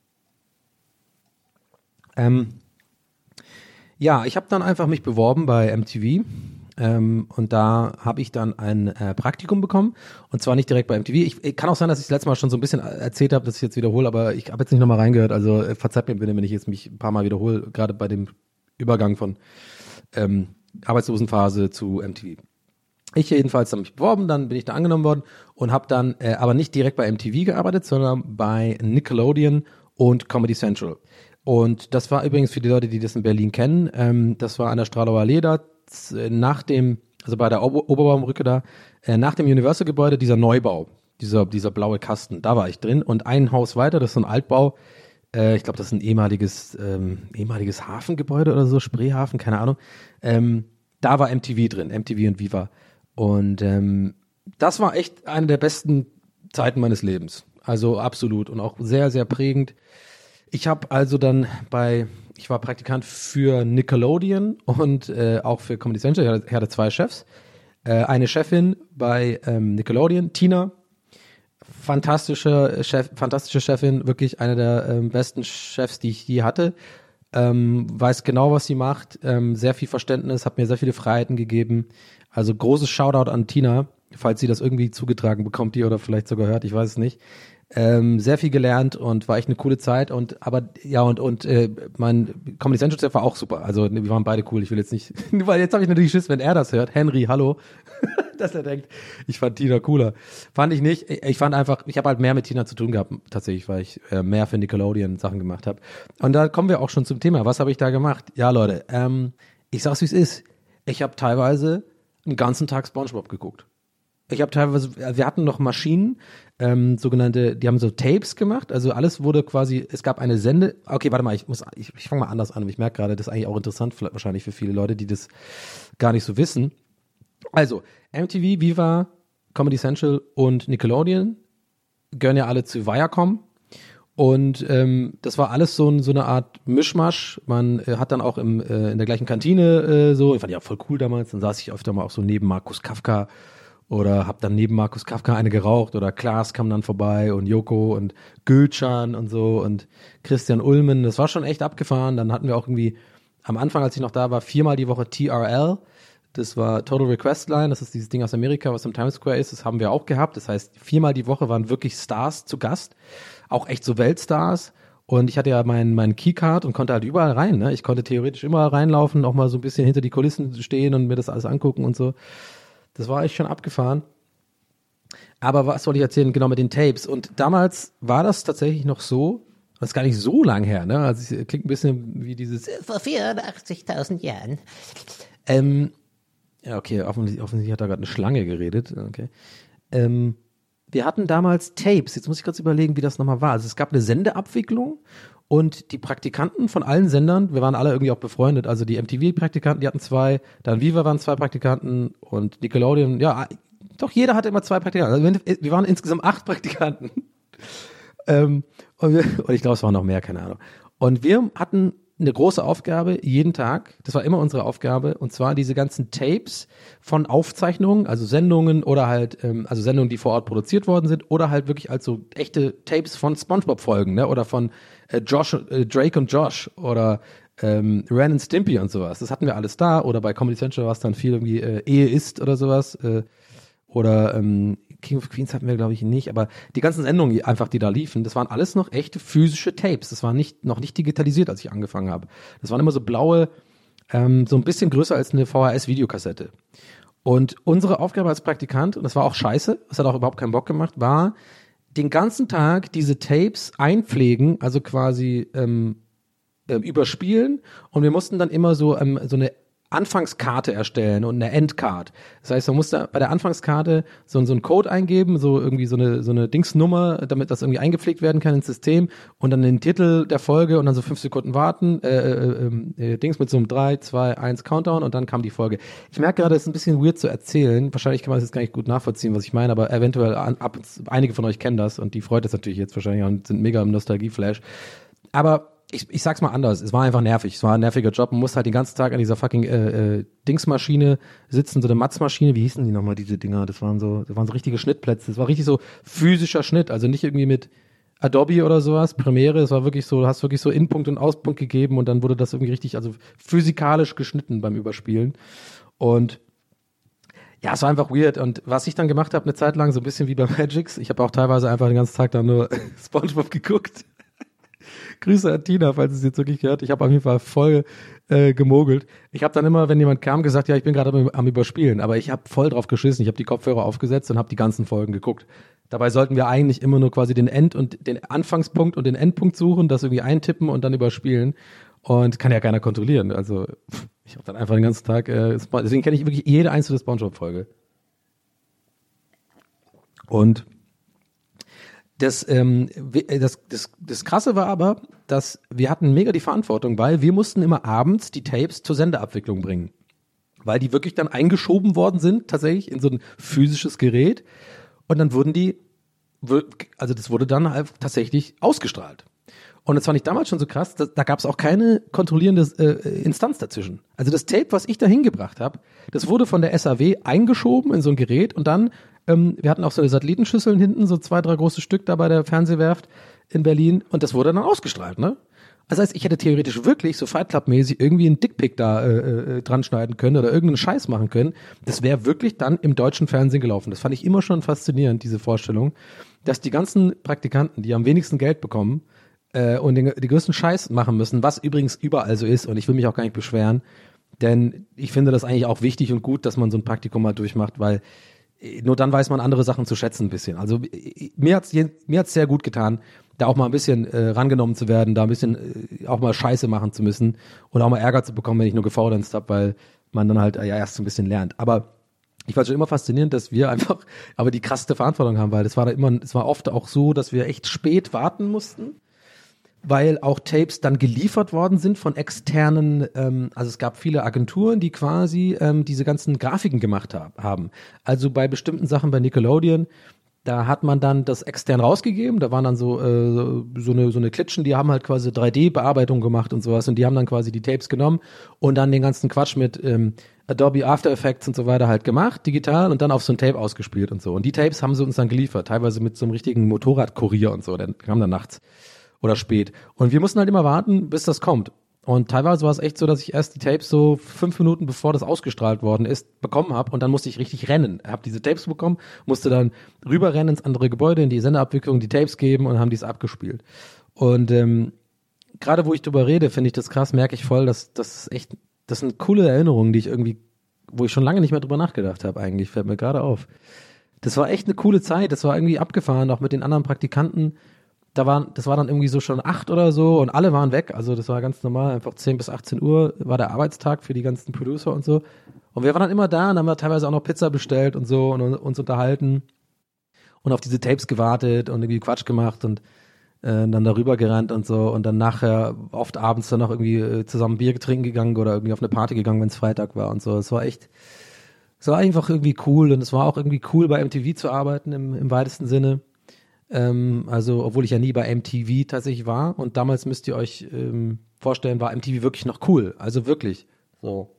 Ähm, ja, ich habe dann einfach mich beworben bei M T V ähm, und da habe ich dann ein äh, Praktikum bekommen und zwar nicht direkt bei M T V. Ich, ich kann auch sein, dass ich das letzte Mal schon so ein bisschen erzählt habe, dass ich jetzt wiederhole, aber ich habe jetzt nicht nochmal reingehört, also äh, verzeiht mir bitte, wenn ich jetzt mich ein paar Mal wiederhole, gerade bei dem Übergang von ähm, Arbeitslosenphase zu M T V. Ich jedenfalls habe mich beworben, dann bin ich da angenommen worden und habe dann äh, aber nicht direkt bei M T V gearbeitet, sondern bei Nickelodeon und Comedy Central. Und das war übrigens für die Leute, die das in Berlin kennen, ähm, das war an der Stralauer Allee da, nach dem, also bei der Ober- Oberbaumbrücke da, äh, nach dem Universal-Gebäude, dieser Neubau. Dieser, dieser blaue Kasten, da war ich drin. Und ein Haus weiter, das ist so ein Altbau. Äh, ich glaube, das ist ein ehemaliges, ähm, ehemaliges Hafengebäude oder so, Spreehafen, keine Ahnung. Ähm, da war M T V drin, M T V und Viva. Und ähm, das war echt eine der besten Zeiten meines Lebens. Also absolut und auch sehr, sehr prägend. Ich habe also dann bei, ich war Praktikant für Nickelodeon und äh, auch für Comedy Central. Ich hatte zwei Chefs. Äh, eine Chefin bei ähm, Nickelodeon, Tina. Fantastische Chef, fantastische Chefin, wirklich eine der ähm, besten Chefs, die ich je hatte. Ähm, weiß genau, was sie macht, ähm, sehr viel Verständnis, hat mir sehr viele Freiheiten gegeben. Also großes Shoutout an Tina, falls sie das irgendwie zugetragen bekommt, die oder vielleicht sogar hört, ich weiß es nicht. Ähm, sehr viel gelernt und war echt eine coole Zeit und aber ja und und äh, mein Comedy Central Chef war auch super. Also wir waren beide cool. Ich will jetzt nicht, weil jetzt habe ich natürlich Schiss, wenn er das hört. Henry, hallo, dass er denkt, ich fand Tina cooler. Fand ich nicht. Ich fand einfach, ich habe halt mehr mit Tina zu tun gehabt tatsächlich, weil ich äh, mehr für Nickelodeon Sachen gemacht habe. Und da kommen wir auch schon zum Thema. Was habe ich da gemacht? Ja Leute, ähm, ich sag's wie es ist. Ich habe teilweise einen ganzen Tag SpongeBob geguckt. Ich habe teilweise, wir hatten noch Maschinen, ähm, sogenannte, die haben so Tapes gemacht, also alles wurde quasi, es gab eine Sende, okay, warte mal, ich muss, ich, ich fange mal anders an, ich merke gerade, das ist eigentlich auch interessant, vielleicht wahrscheinlich für viele Leute, die das gar nicht so wissen. Also, M T V, Viva, Comedy Central und Nickelodeon gehören ja alle zu Viacom und ähm, das war alles so, so eine Art Mischmasch, man äh, hat dann auch im, äh, in der gleichen Kantine äh, so, ich fand ja voll cool damals, dann saß ich öfter mal auch so neben Markus Kafka oder hab dann neben Markus Kafka eine geraucht oder Klaas kam dann vorbei und Joko und Gülcan und so und Christian Ulmen. Das war schon echt abgefahren. Dann hatten wir auch irgendwie am Anfang, als ich noch da war, viermal die Woche T R L. Das war Total Request Line. Das ist dieses Ding aus Amerika, was im Times Square ist. Das haben wir auch gehabt. Das heißt, viermal die Woche waren wirklich Stars zu Gast. Auch echt so Weltstars. Und ich hatte ja meinen mein Keycard und konnte halt überall rein. Ne? Ich konnte theoretisch immer reinlaufen, auch mal so ein bisschen hinter die Kulissen stehen und mir das alles angucken und so. Das war echt schon abgefahren. Aber was soll ich erzählen? Genau mit den Tapes. Und damals war das tatsächlich noch so, das ist gar nicht so lang her, ne? Also es klingt ein bisschen wie dieses Vor vierundachtzigtausend Jahren. Ähm, ja, okay, offensichtlich, offensichtlich hat da gerade eine Schlange geredet. Okay. Ähm, wir hatten damals Tapes. Jetzt muss ich kurz überlegen, wie das nochmal war. Also es gab eine Sendeabwicklung und die Praktikanten von allen Sendern, wir waren alle irgendwie auch befreundet, also die M T V-Praktikanten, die hatten zwei, dann Viva waren zwei Praktikanten und Nickelodeon, ja, doch jeder hatte immer zwei Praktikanten. Also wir, wir waren insgesamt acht Praktikanten. ähm, und, wir, und ich glaube, es waren noch mehr, keine Ahnung. Und wir hatten eine große Aufgabe jeden Tag, das war immer unsere Aufgabe, und zwar diese ganzen Tapes von Aufzeichnungen, also Sendungen oder halt, ähm, also Sendungen, die vor Ort produziert worden sind, oder halt wirklich als so echte Tapes von SpongeBob-Folgen, ne, oder von äh, Josh, äh, Drake und Josh oder ähm, Ren und Stimpy und sowas. Das hatten wir alles da, oder bei Comedy Central war es dann viel irgendwie äh, Ehe ist oder sowas, äh, oder ähm, King of Queens hatten wir, glaube ich, nicht, aber die ganzen Sendungen, die einfach, die da liefen, das waren alles noch echte physische Tapes. Das war nicht, noch nicht digitalisiert, als ich angefangen habe. Das waren immer so blaue, ähm, so ein bisschen größer als eine V H S-Videokassette. Und unsere Aufgabe als Praktikant, und das war auch scheiße, das hat auch überhaupt keinen Bock gemacht, war, den ganzen Tag diese Tapes einpflegen, also quasi ähm, äh, überspielen, und wir mussten dann immer so, ähm, so eine Anfangskarte erstellen und eine Endcard. Das heißt, man musste bei der Anfangskarte so, so einen Code eingeben, so irgendwie so eine, so eine Dingsnummer, damit das irgendwie eingepflegt werden kann ins System, und dann den Titel der Folge und dann so fünf Sekunden warten, äh, äh, äh, Dings mit so einem drei, zwei, eins Countdown, und dann kam die Folge. Ich merke gerade, es ist ein bisschen weird zu erzählen. Wahrscheinlich kann man das jetzt gar nicht gut nachvollziehen, was ich meine, aber eventuell an, ab, einige von euch kennen das und die freut es natürlich jetzt wahrscheinlich und sind mega im Nostalgie-Flash. Aber Ich, ich sag's mal anders, es war einfach nervig, es war ein nerviger Job, man musste halt den ganzen Tag an dieser fucking äh, äh, Dingsmaschine sitzen, so eine Matzmaschine, wie hießen die nochmal, diese Dinger, das waren so, das waren so richtige Schnittplätze, das war richtig so physischer Schnitt, also nicht irgendwie mit Adobe oder sowas, Premiere, es war wirklich so, du hast wirklich so Inpunkt und Auspunkt gegeben und dann wurde das irgendwie richtig, also physikalisch geschnitten beim Überspielen. Und ja, es war einfach weird. Und was ich dann gemacht habe eine Zeit lang, so ein bisschen wie bei Magix, ich habe auch teilweise einfach den ganzen Tag dann nur SpongeBob geguckt. Grüße an Tina, falls es jetzt wirklich gehört. Ich habe auf jeden Fall voll äh, gemogelt. Ich habe dann immer, wenn jemand kam, gesagt, ja, ich bin gerade am, am Überspielen. Aber ich habe voll drauf geschissen. Ich habe die Kopfhörer aufgesetzt und habe die ganzen Folgen geguckt. Dabei sollten wir eigentlich immer nur quasi den End- und den Anfangspunkt und den Endpunkt suchen, das irgendwie eintippen und dann überspielen. Und kann ja keiner kontrollieren. Also ich habe dann einfach den ganzen Tag, äh, deswegen kenne ich wirklich jede einzelne SpongeBob-Folge. Und Das, ähm, das, das, das Krasse war aber, dass wir hatten mega die Verantwortung, weil wir mussten immer abends die Tapes zur Sendeabwicklung bringen. Weil die wirklich dann eingeschoben worden sind, tatsächlich in so ein physisches Gerät. Und dann wurden die, also das wurde dann halt tatsächlich ausgestrahlt. Und das fand ich damals schon so krass, da, da gab es auch keine kontrollierende äh, Instanz dazwischen. Also das Tape, was ich da hingebracht habe, das wurde von der S A W eingeschoben in so ein Gerät und dann, ähm, wir hatten auch so Satellitenschüsseln hinten, so zwei, drei große Stück da bei der Fernsehwerft in Berlin und das wurde dann ausgestrahlt, ne? Das heißt, ich hätte theoretisch wirklich so Fight Club-mäßig irgendwie einen Dickpick da äh, äh, dran schneiden können oder irgendeinen Scheiß machen können. Das wäre wirklich dann im deutschen Fernsehen gelaufen. Das fand ich immer schon faszinierend, diese Vorstellung, dass die ganzen Praktikanten, die am wenigsten Geld bekommen äh, und den, die größten Scheiß machen müssen, was übrigens überall so ist und ich will mich auch gar nicht beschweren, denn ich finde das eigentlich auch wichtig und gut, dass man so ein Praktikum mal durchmacht, weil nur dann weiß man andere Sachen zu schätzen ein bisschen. Also mir hat's mir hat's sehr gut getan, da auch mal ein bisschen äh, rangenommen zu werden, da ein bisschen äh, auch mal Scheiße machen zu müssen und auch mal Ärger zu bekommen, wenn ich nur gefaulenzt habe, weil man dann halt äh, ja erst so ein bisschen lernt. Aber ich fand schon immer faszinierend, dass wir einfach aber die krasseste Verantwortung haben, weil das war da immer, es war oft auch so, dass wir echt spät warten mussten, weil auch Tapes dann geliefert worden sind von externen, ähm, also es gab viele Agenturen, die quasi ähm, diese ganzen Grafiken gemacht hab, haben. Also bei bestimmten Sachen bei Nickelodeon, da hat man dann das extern rausgegeben, da waren dann so äh, so eine so eine Klitschen, die haben halt quasi drei D-Bearbeitung gemacht und sowas und die haben dann quasi die Tapes genommen und dann den ganzen Quatsch mit ähm, Adobe After Effects und so weiter halt gemacht, digital und dann auf so ein Tape ausgespielt und so. Und die Tapes haben sie uns dann geliefert, teilweise mit so einem richtigen Motorradkurier und so, der kam dann nachts oder spät. Und wir mussten halt immer warten, bis das kommt. Und teilweise war es echt so, dass ich erst die Tapes so fünf Minuten bevor das ausgestrahlt worden ist, bekommen habe und dann musste ich richtig rennen. Ich habe diese Tapes bekommen, musste dann rüberrennen ins andere Gebäude, in die Sendeabwicklung, die Tapes geben und haben dies abgespielt. Und ähm, gerade wo ich drüber rede, finde ich das krass, merke ich voll, dass das echt, das sind coole Erinnerungen, die ich irgendwie, wo ich schon lange nicht mehr drüber nachgedacht habe eigentlich, fällt mir gerade auf. Das war echt eine coole Zeit, das war irgendwie abgefahren, auch mit den anderen Praktikanten. Da waren, das war dann irgendwie so schon acht oder so und alle waren weg. Also das war ganz normal, einfach zehn bis achtzehn Uhr war der Arbeitstag für die ganzen Producer und so. Und wir waren dann immer da und haben wir teilweise auch noch Pizza bestellt und so und uns unterhalten und auf diese Tapes gewartet und irgendwie Quatsch gemacht und äh, dann darüber gerannt und so und dann nachher oft abends dann noch irgendwie äh, zusammen Bier trinken gegangen oder irgendwie auf eine Party gegangen, wenn es Freitag war und so. Es war echt, es war einfach irgendwie cool und es war auch irgendwie cool bei M T V zu arbeiten im, im weitesten Sinne. Ähm, also, obwohl ich ja nie bei M T V tatsächlich war und damals müsst ihr euch ähm, vorstellen, war M T V wirklich noch cool. Also wirklich. So.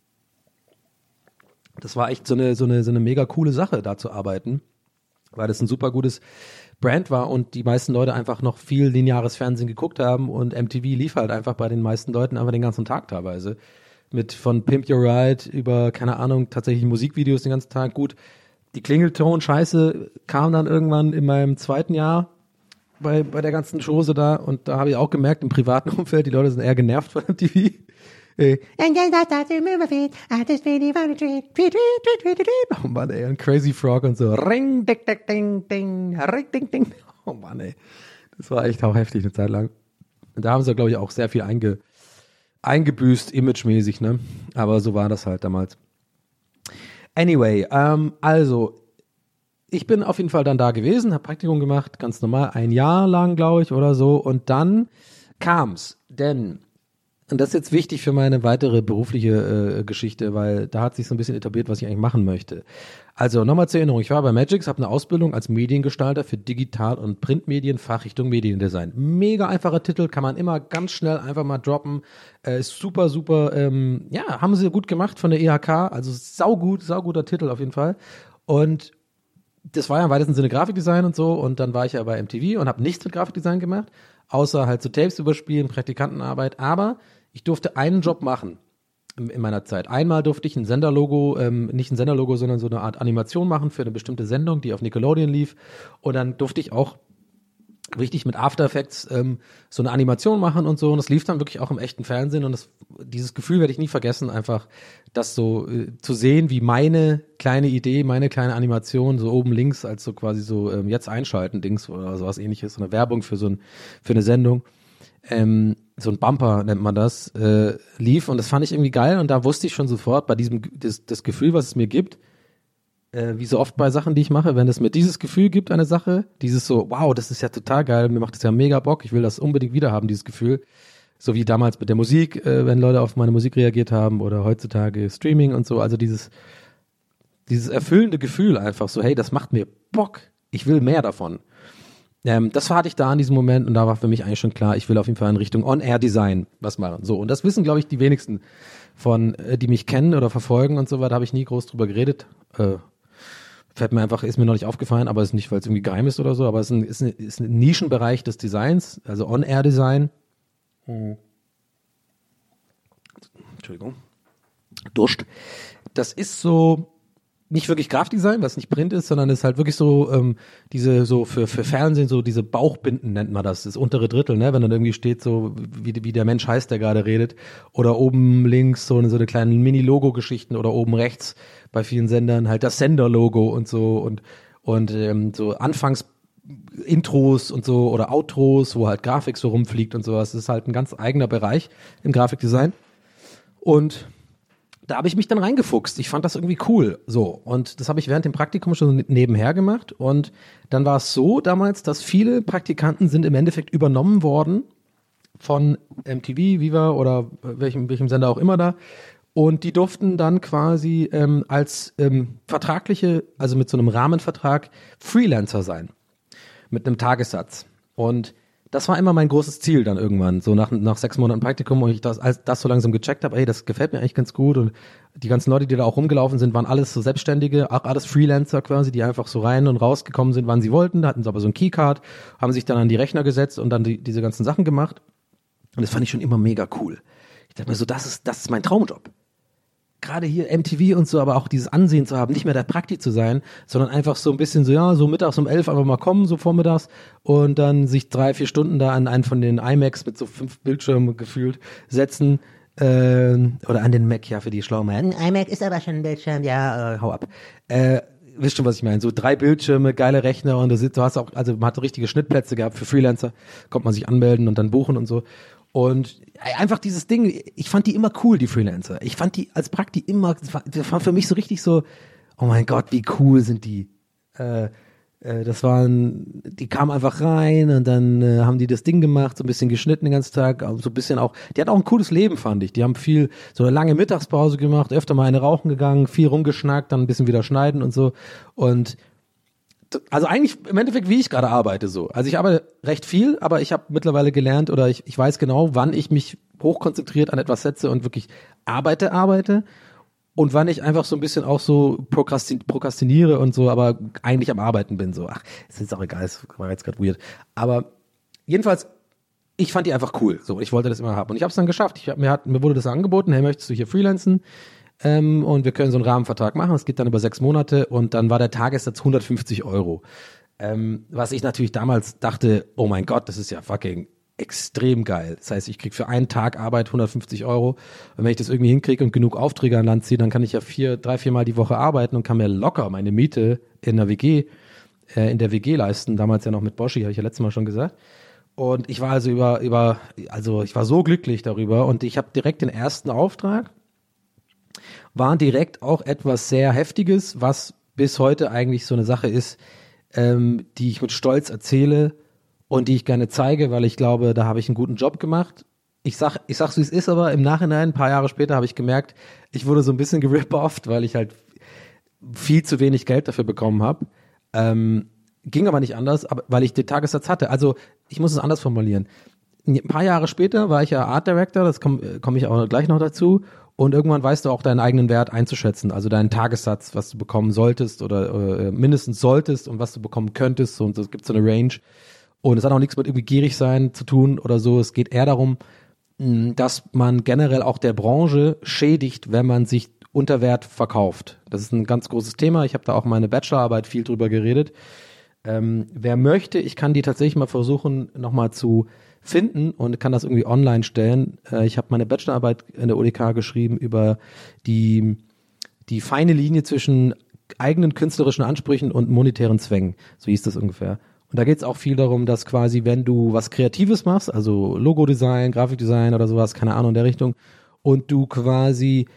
Das war echt so eine, so eine, so eine mega coole Sache, da zu arbeiten, weil das ein super gutes Brand war und die meisten Leute einfach noch viel lineares Fernsehen geguckt haben und M T V lief halt einfach bei den meisten Leuten einfach den ganzen Tag teilweise. Mit von Pimp Your Ride über, keine Ahnung, tatsächlich Musikvideos den ganzen Tag. Gut, die Klingelton-Scheiße kam dann irgendwann in meinem zweiten Jahr bei, bei der ganzen Chose da und da habe ich auch gemerkt, im privaten Umfeld, die Leute sind eher genervt von M T V. Äh, oh Mann, ey, ein Crazy Frog und so. Ring, dick, dick, ding, ding, ring, ding, ding. Oh Mann, ey. Das war echt auch heftig eine Zeit lang. Und da haben sie, glaube ich, auch sehr viel einge, eingebüßt, imagemäßig, ne? Aber so war das halt damals. Anyway, ähm, also, ich bin auf jeden Fall dann da gewesen, habe Praktikum gemacht, ganz normal, ein Jahr lang, glaube ich, oder so. Und dann kam's, denn, und das ist jetzt wichtig für meine weitere berufliche äh, Geschichte, weil da hat sich so ein bisschen etabliert, was ich eigentlich machen möchte. Also, nochmal zur Erinnerung, ich war bei Magix, habe eine Ausbildung als Mediengestalter für Digital- und Printmedien, Fachrichtung Mediendesign. Mega einfacher Titel, kann man immer ganz schnell einfach mal droppen. Äh, ist super, super, ähm, ja, haben sie gut gemacht von der E H K, also saugut, sauguter Titel auf jeden Fall. Und das war ja im weitesten Sinne Grafikdesign und so und dann war ich ja bei M T V und habe nichts mit Grafikdesign gemacht, außer halt so Tapes überspielen, Praktikantenarbeit, aber ich durfte einen Job machen in meiner Zeit. Einmal durfte ich ein Senderlogo, ähm, nicht ein Senderlogo, sondern so eine Art Animation machen für eine bestimmte Sendung, die auf Nickelodeon lief. Und dann durfte ich auch richtig mit After Effects ähm, so eine Animation machen und so. Und das lief dann wirklich auch im echten Fernsehen. Und das, dieses Gefühl werde ich nie vergessen, einfach das so äh, zu sehen, wie meine kleine Idee, meine kleine Animation so oben links als so quasi so ähm, jetzt einschalten Dings oder sowas ähnliches, so eine Werbung für so ein, für eine Sendung. Ähm, so ein Bumper nennt man das, äh, lief und das fand ich irgendwie geil und da wusste ich schon sofort bei diesem, das, das Gefühl, was es mir gibt, äh, wie so oft bei Sachen, die ich mache, wenn es mir dieses Gefühl gibt, eine Sache, dieses so, wow, das ist ja total geil, mir macht das ja mega Bock, ich will das unbedingt wieder haben, dieses Gefühl. So wie damals mit der Musik, äh, wenn Leute auf meine Musik reagiert haben oder heutzutage Streaming und so, also dieses dieses erfüllende Gefühl einfach so, hey, das macht mir Bock, ich will mehr davon. Ähm, das hatte ich da in diesem Moment und da war für mich eigentlich schon klar, ich will auf jeden Fall in Richtung On-Air-Design was machen. So, und das wissen, glaube ich, die wenigsten von, äh, die mich kennen oder verfolgen und so weiter, habe ich nie groß drüber geredet. Äh, fällt mir einfach, ist mir noch nicht aufgefallen, aber ist nicht, weil es irgendwie geheim ist oder so, aber es ist ein, ist ein, ist ein Nischenbereich des Designs, also On-Air-Design. Hm. Entschuldigung. Durst. Das ist so nicht wirklich Grafikdesign, was nicht Print ist, sondern ist halt wirklich so ähm, diese so für für Fernsehen so diese Bauchbinden nennt man das, das untere Drittel, ne, wenn dann irgendwie steht so wie wie der Mensch heißt, der gerade redet, oder oben links so eine so eine kleine Mini-Logo-Geschichten oder oben rechts bei vielen Sendern halt das Sender-Logo und so und und ähm, so Anfangs Intros und so oder Outros, wo halt Grafik so rumfliegt und sowas. Das ist halt ein ganz eigener Bereich im Grafikdesign. Und da habe ich mich dann reingefuchst. Ich fand das irgendwie cool. So. Und das habe ich während dem Praktikum schon nebenher gemacht. Und dann war es so damals, dass viele Praktikanten sind im Endeffekt übernommen worden von M T V, Viva oder welchem, welchem Sender auch immer da. Und die durften dann quasi ähm, als ähm, vertragliche, also mit so einem Rahmenvertrag Freelancer sein. Mit einem Tagessatz. Und das war immer mein großes Ziel dann irgendwann, so nach, nach sechs Monaten Praktikum, und ich das, als das so langsam gecheckt habe, ey, das gefällt mir eigentlich ganz gut, und die ganzen Leute, die da auch rumgelaufen sind, waren alles so Selbstständige, auch alles Freelancer quasi, die einfach so rein und rausgekommen sind, wann sie wollten, da hatten sie aber so ein Keycard, haben sich dann an die Rechner gesetzt und dann die, diese ganzen Sachen gemacht, und das fand ich schon immer mega cool. Ich dachte mir so, das ist, das ist mein Traumjob. Gerade hier M T V und so, aber auch dieses Ansehen zu haben, nicht mehr der Prakti zu sein, sondern einfach so ein bisschen so, ja, so mittags um elf einfach mal kommen, so vormittags, und dann sich drei, vier Stunden da an einen von den iMacs mit so fünf Bildschirmen gefühlt setzen, äh, oder an den Mac, ja, für die schlauen Mann. iMac ist aber schon ein Bildschirm, ja, äh, hau ab. Äh, wisst schon, was ich meine, so drei Bildschirme, geile Rechner, und du, sitzt, du hast auch, also man hat so richtige Schnittplätze gehabt für Freelancer, kommt man sich anmelden und dann buchen und so. Und einfach dieses Ding, ich fand die immer cool, die Freelancer. Ich fand die als Prakti immer, das war, das war für mich so richtig so, oh mein Gott, wie cool sind die. Äh, äh, das waren, die kamen einfach rein und dann äh, haben die das Ding gemacht, so ein bisschen geschnitten den ganzen Tag, so ein bisschen auch, die hatten auch ein cooles Leben, fand ich. Die haben viel, so eine lange Mittagspause gemacht, öfter mal eine rauchen gegangen, viel rumgeschnackt, dann ein bisschen wieder schneiden und so. Und also eigentlich im Endeffekt, wie ich gerade arbeite so. Also ich arbeite recht viel, aber ich habe mittlerweile gelernt, oder ich, ich weiß genau, wann ich mich hochkonzentriert an etwas setze und wirklich arbeite, arbeite, und wann ich einfach so ein bisschen auch so prokrastin- prokrastiniere und so, aber eigentlich am Arbeiten bin. So, ach, es ist auch egal, es war jetzt gerade weird. Aber jedenfalls, ich fand die einfach cool. So, ich wollte das immer haben. Und ich habe es dann geschafft. Ich hab, mir, hat, mir wurde das angeboten, hey, möchtest du hier freelancen? Ähm, und wir können so einen Rahmenvertrag machen, es geht dann über sechs Monate, und dann war der Tagessatz hundertfünfzig Euro. Ähm, was ich natürlich damals dachte, oh mein Gott, das ist ja fucking extrem geil. Das heißt, ich krieg für einen Tag Arbeit hundertfünfzig Euro. Und wenn ich das irgendwie hinkriege und genug Aufträge an Land ziehe, dann kann ich ja vier, drei, vier Mal die Woche arbeiten und kann mir locker meine Miete in der W G, äh, in der W G leisten. Damals ja noch mit Boschi, habe ich ja letztes Mal schon gesagt. Und ich war also über, über, also ich war so glücklich darüber, und ich habe direkt den ersten Auftrag. War direkt auch etwas sehr Heftiges, was bis heute eigentlich so eine Sache ist, ähm, die ich mit Stolz erzähle und die ich gerne zeige, weil ich glaube, da habe ich einen guten Job gemacht. Ich sag, ich sag's, wie es ist, aber im Nachhinein, ein paar Jahre später, habe ich gemerkt, ich wurde so ein bisschen gerip-offt, weil ich halt viel zu wenig Geld dafür bekommen habe. Ähm, ging aber nicht anders, aber, weil ich den Tagessatz hatte. Also ich muss es anders formulieren. Ein paar Jahre später war ich ja Art Director, das komme komm ich auch gleich noch dazu. Und irgendwann weißt du auch deinen eigenen Wert einzuschätzen, also deinen Tagessatz, was du bekommen solltest oder äh, mindestens solltest und was du bekommen könntest, und es gibt so eine Range. Und es hat auch nichts mit irgendwie gierig sein zu tun oder so. Es geht eher darum, mh, dass man generell auch der Branche schädigt, wenn man sich unter Wert verkauft. Das ist ein ganz großes Thema. Ich habe da auch meine Bachelorarbeit viel drüber geredet. Ähm, wer möchte, ich kann die tatsächlich mal versuchen, nochmal zu finden und kann das irgendwie online stellen. Äh, ich habe meine Bachelorarbeit in der U D K geschrieben über die, die feine Linie zwischen eigenen künstlerischen Ansprüchen und monetären Zwängen. So hieß das ungefähr. Und da geht es auch viel darum, dass quasi, wenn du was Kreatives machst, also Logodesign, Grafikdesign oder sowas, keine Ahnung in der Richtung, und du quasi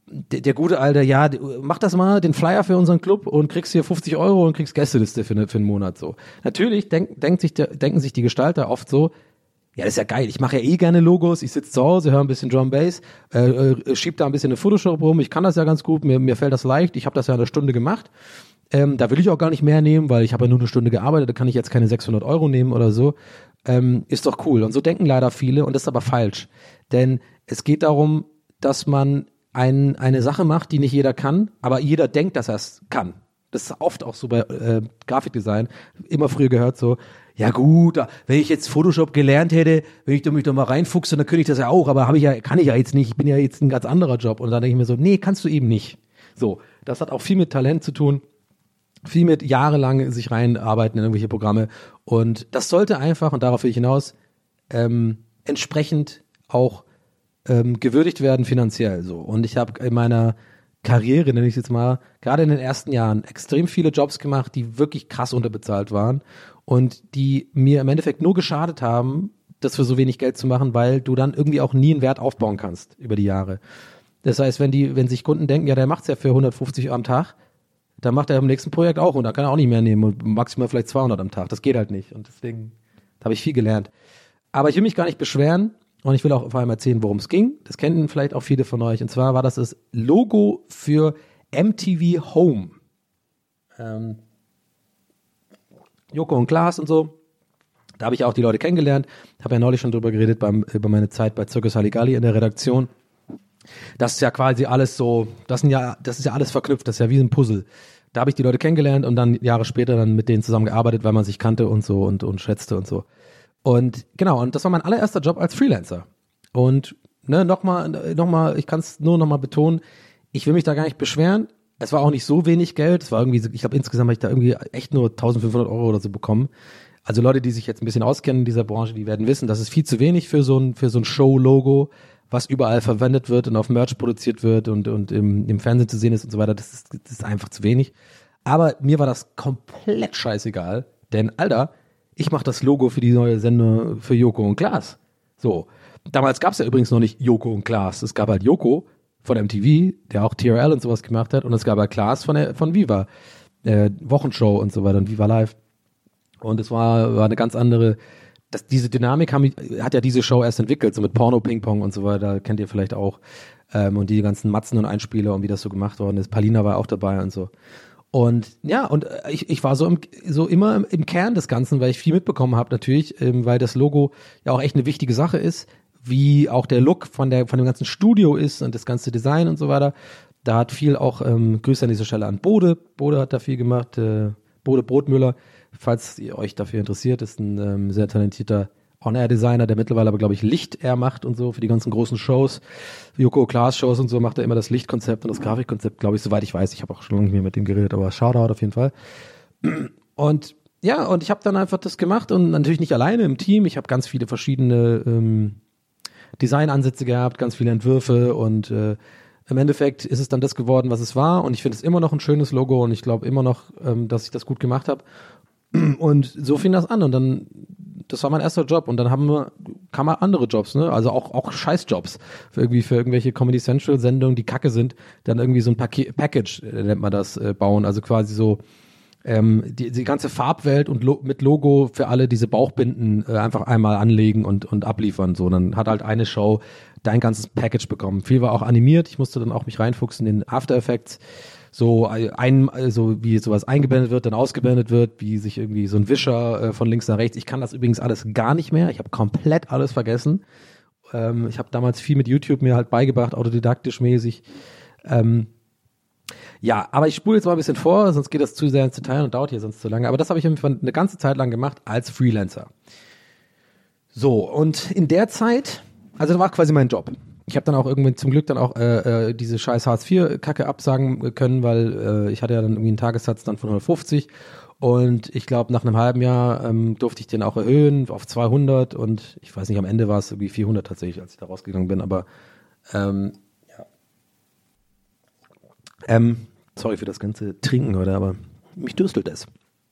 der, der gute Alte, ja, mach das mal, den Flyer für unseren Club und kriegst hier fünfzig Euro und kriegst Gästeliste für, ne, für einen Monat so. Natürlich denk, denkt sich der, denken sich die Gestalter oft so, ja, das ist ja geil, ich mache ja eh gerne Logos, ich sitze zu Hause, höre ein bisschen Drum Bass, äh, äh, schieb da ein bisschen eine Photoshop rum, ich kann das ja ganz gut, mir, mir fällt das leicht, ich habe das ja eine Stunde gemacht. Ähm, da will ich auch gar nicht mehr nehmen, weil ich habe ja nur eine Stunde gearbeitet, da kann ich jetzt keine sechshundert Euro nehmen oder so. Ähm, ist doch cool. Und so denken leider viele und das ist aber falsch. Denn es geht darum, dass man ein, eine Sache macht, die nicht jeder kann, aber jeder denkt, dass er es kann. Das ist oft auch so bei äh, Grafikdesign, immer früher gehört so, ja gut, wenn ich jetzt Photoshop gelernt hätte, wenn ich da mich da mal reinfuchse, dann könnte ich das ja auch, aber habe ich ja, kann ich ja jetzt nicht, ich bin ja jetzt ein ganz anderer Job. Und dann denke ich mir so, nee, kannst du eben nicht. So, das hat auch viel mit Talent zu tun, viel mit jahrelang sich reinarbeiten in irgendwelche Programme. Und das sollte einfach, und darauf will ich hinaus, ähm, entsprechend auch ähm, gewürdigt werden finanziell so. Und ich habe in meiner Karriere, nenne ich es jetzt mal, gerade in den ersten Jahren extrem viele Jobs gemacht, die wirklich krass unterbezahlt waren und die mir im Endeffekt nur geschadet haben, das für so wenig Geld zu machen, weil du dann irgendwie auch nie einen Wert aufbauen kannst über die Jahre. Das heißt, wenn die, wenn sich Kunden denken, ja, der macht's ja für hundertfünfzig am Tag, dann macht er im nächsten Projekt auch und da kann er auch nicht mehr nehmen und maximal vielleicht zweihundert am Tag. Das geht halt nicht und deswegen habe ich viel gelernt. Aber ich will mich gar nicht beschweren und ich will auch vor allem erzählen, worum es ging. Das kennen vielleicht auch viele von euch und zwar war das das Logo für M T V Home. Ähm, Joko und Klaas und so. Da habe ich auch die Leute kennengelernt. Habe ja neulich schon drüber geredet beim, über meine Zeit bei Circus Halligalli in der Redaktion. Das ist ja quasi alles so, das sind ja, das ist ja alles verknüpft, das ist ja wie ein Puzzle. Da habe ich die Leute kennengelernt und dann Jahre später dann mit denen zusammengearbeitet, weil man sich kannte und so und, und schätzte und so. Und genau, und das war mein allererster Job als Freelancer. Und ne, nochmal, nochmal, ich kann es nur nochmal betonen, ich will mich da gar nicht beschweren. Es war auch nicht so wenig Geld, es war irgendwie, ich glaube insgesamt habe ich da irgendwie echt nur eintausendfünfhundert Euro oder so bekommen. Also Leute, die sich jetzt ein bisschen auskennen in dieser Branche, die werden wissen, das ist viel zu wenig für so ein, für so ein Show-Logo, was überall verwendet wird und auf Merch produziert wird und, und im, im Fernsehen zu sehen ist und so weiter, das ist, das ist einfach zu wenig. Aber mir war das komplett scheißegal, denn Alter, ich mache das Logo für die neue Sendung für Joko und Klaas. So, damals gab es ja übrigens noch nicht Joko und Klaas, es gab halt Joko von M T V, der auch T R L und sowas gemacht hat und es gab halt Klaas von, der, von Viva, äh, Wochenshow und so weiter und Viva Live. Und es war, war eine ganz andere, das, diese Dynamik haben, hat ja diese Show erst entwickelt, so mit Porno, Ping-Pong und so weiter, kennt ihr vielleicht auch. Ähm, und die ganzen Matzen und Einspieler und wie das so gemacht worden ist. Palina war auch dabei und so. Und ja, und ich, ich war so, im, so immer im, im Kern des Ganzen, weil ich viel mitbekommen habe natürlich, ähm, weil das Logo ja auch echt eine wichtige Sache ist, wie auch der Look von der von dem ganzen Studio ist und das ganze Design und so weiter. Da hat viel auch, ähm, Grüße an dieser Stelle an Bode. Bode hat da viel gemacht, äh, Bode Brotmüller. Falls ihr euch dafür interessiert, ist ein ähm, sehr talentierter On-Air-Designer, der mittlerweile aber, glaube ich, Licht eher macht und so für die ganzen großen Shows. Joko Klaas Shows und so macht er immer das Lichtkonzept und das Grafikkonzept, glaube ich, soweit ich weiß. Ich habe auch schon lange nicht mehr mit dem geredet, aber Shoutout auf jeden Fall. Und ja, und ich habe dann einfach das gemacht und natürlich nicht alleine im Team. Ich habe ganz viele verschiedene ähm, Designansätze gehabt, ganz viele Entwürfe und äh, im Endeffekt ist es dann das geworden, was es war und ich finde es immer noch ein schönes Logo und ich glaube immer noch, ähm, dass ich das gut gemacht habe. Und so fing das an und dann, das war mein erster Job und dann haben wir, kam mal andere Jobs, ne, also auch, auch Scheißjobs für irgendwie, für irgendwelche Comedy Central Sendungen, die kacke sind, dann irgendwie so ein Paket, Package, äh, nennt man das, äh, bauen, also quasi so, ähm, die, die ganze Farbwelt und Lo- mit Logo für alle diese Bauchbinden äh, einfach einmal anlegen und, und abliefern, so, dann hat halt eine Show dein ganzes Package bekommen. Viel war auch animiert, ich musste dann auch mich reinfuchsen in After Effects, so ein, also wie sowas eingeblendet wird, dann ausgeblendet wird, wie sich irgendwie so ein Wischer äh, von links nach rechts. Ich kann das übrigens alles gar nicht mehr. Ich habe komplett alles vergessen. Ähm, ich habe damals viel mit YouTube mir halt beigebracht, autodidaktisch mäßig. Ähm, ja, aber ich spule jetzt mal ein bisschen vor, sonst geht das zu sehr ins Detail und dauert hier sonst zu lange. Aber das habe ich eine ganze Zeit lang gemacht als Freelancer. So, und in der Zeit, also das war quasi mein Job. Ich habe dann auch irgendwann zum Glück dann auch äh, äh, diese scheiß Hartz vier Kacke absagen können, weil äh, ich hatte ja dann irgendwie einen Tagessatz dann von hundertfünfzig und ich glaube nach einem halben Jahr ähm, durfte ich den auch erhöhen auf zweihundert und ich weiß nicht, am Ende war es irgendwie vierhundert tatsächlich, als ich da rausgegangen bin, aber ähm, ja. Ähm, sorry für das ganze Trinken heute, aber mich dürstelt es.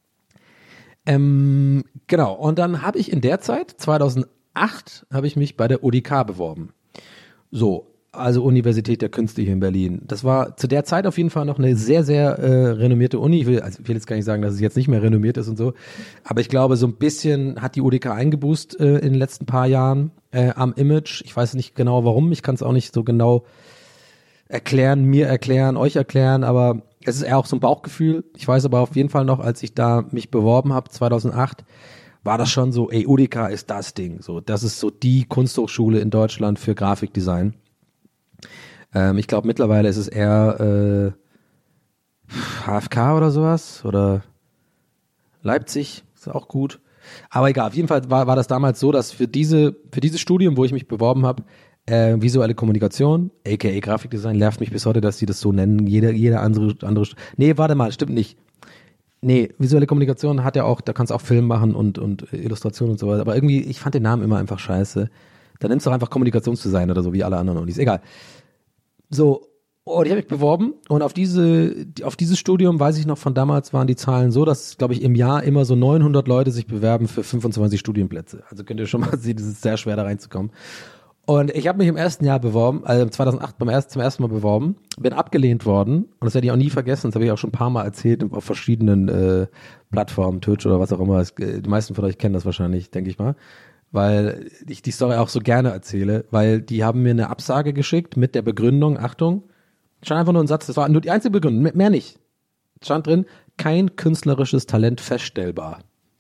Ähm, genau, und dann habe ich in der Zeit, zweitausendacht, habe ich mich bei der O D K beworben. So, also Universität der Künste hier in Berlin. Das war zu der Zeit auf jeden Fall noch eine sehr, sehr äh, renommierte Uni. Ich will, also ich will jetzt gar nicht sagen, dass es jetzt nicht mehr renommiert ist und so, aber ich glaube, so ein bisschen hat die U D K eingeboost äh, in den letzten paar Jahren äh, am Image. Ich weiß nicht genau warum, ich kann es auch nicht so genau erklären, mir erklären, euch erklären, aber es ist eher auch so ein Bauchgefühl. Ich weiß aber auf jeden Fall noch, als ich da mich beworben habe, zweitausendacht, war das schon so, ey, U D K ist das Ding. So, das ist so die Kunsthochschule in Deutschland für Grafikdesign. Ähm, ich glaube, mittlerweile ist es eher äh, H F K oder sowas oder Leipzig, ist auch gut. Aber egal, auf jeden Fall war, war das damals so, dass für diese, für dieses Studium, wo ich mich beworben habe, äh, visuelle Kommunikation, aka Grafikdesign, nervt mich bis heute, dass sie das so nennen. Jeder, jeder andere, andere, nee, warte mal, stimmt nicht. Nee, visuelle Kommunikation hat ja auch, da kannst du auch Film machen und, und Illustration und so weiter. Aber irgendwie, ich fand den Namen immer einfach scheiße. Dann nimmst du doch einfach Kommunikationsdesign oder so, wie alle anderen Unis. Egal. So, und ich habe mich beworben und auf diese, auf dieses Studium, weiß ich noch von damals, waren die Zahlen so, dass, glaube ich, im Jahr immer so neunhundert Leute sich bewerben für fünfundzwanzig Studienplätze. Also könnt ihr schon mal sehen, es ist sehr schwer da reinzukommen. Und ich habe mich im ersten Jahr beworben, also zweitausendacht beim ersten, zum ersten Mal beworben, bin abgelehnt worden und das werde ich auch nie vergessen, das habe ich auch schon ein paar Mal erzählt auf verschiedenen äh, Plattformen, Twitch oder was auch immer. Es, die meisten von euch kennen das wahrscheinlich, denke ich mal, weil ich die Story auch so gerne erzähle, weil die haben mir eine Absage geschickt mit der Begründung, Achtung, stand einfach nur ein Satz, das war nur die einzige Begründung, mehr nicht. Stand drin, kein künstlerisches Talent feststellbar.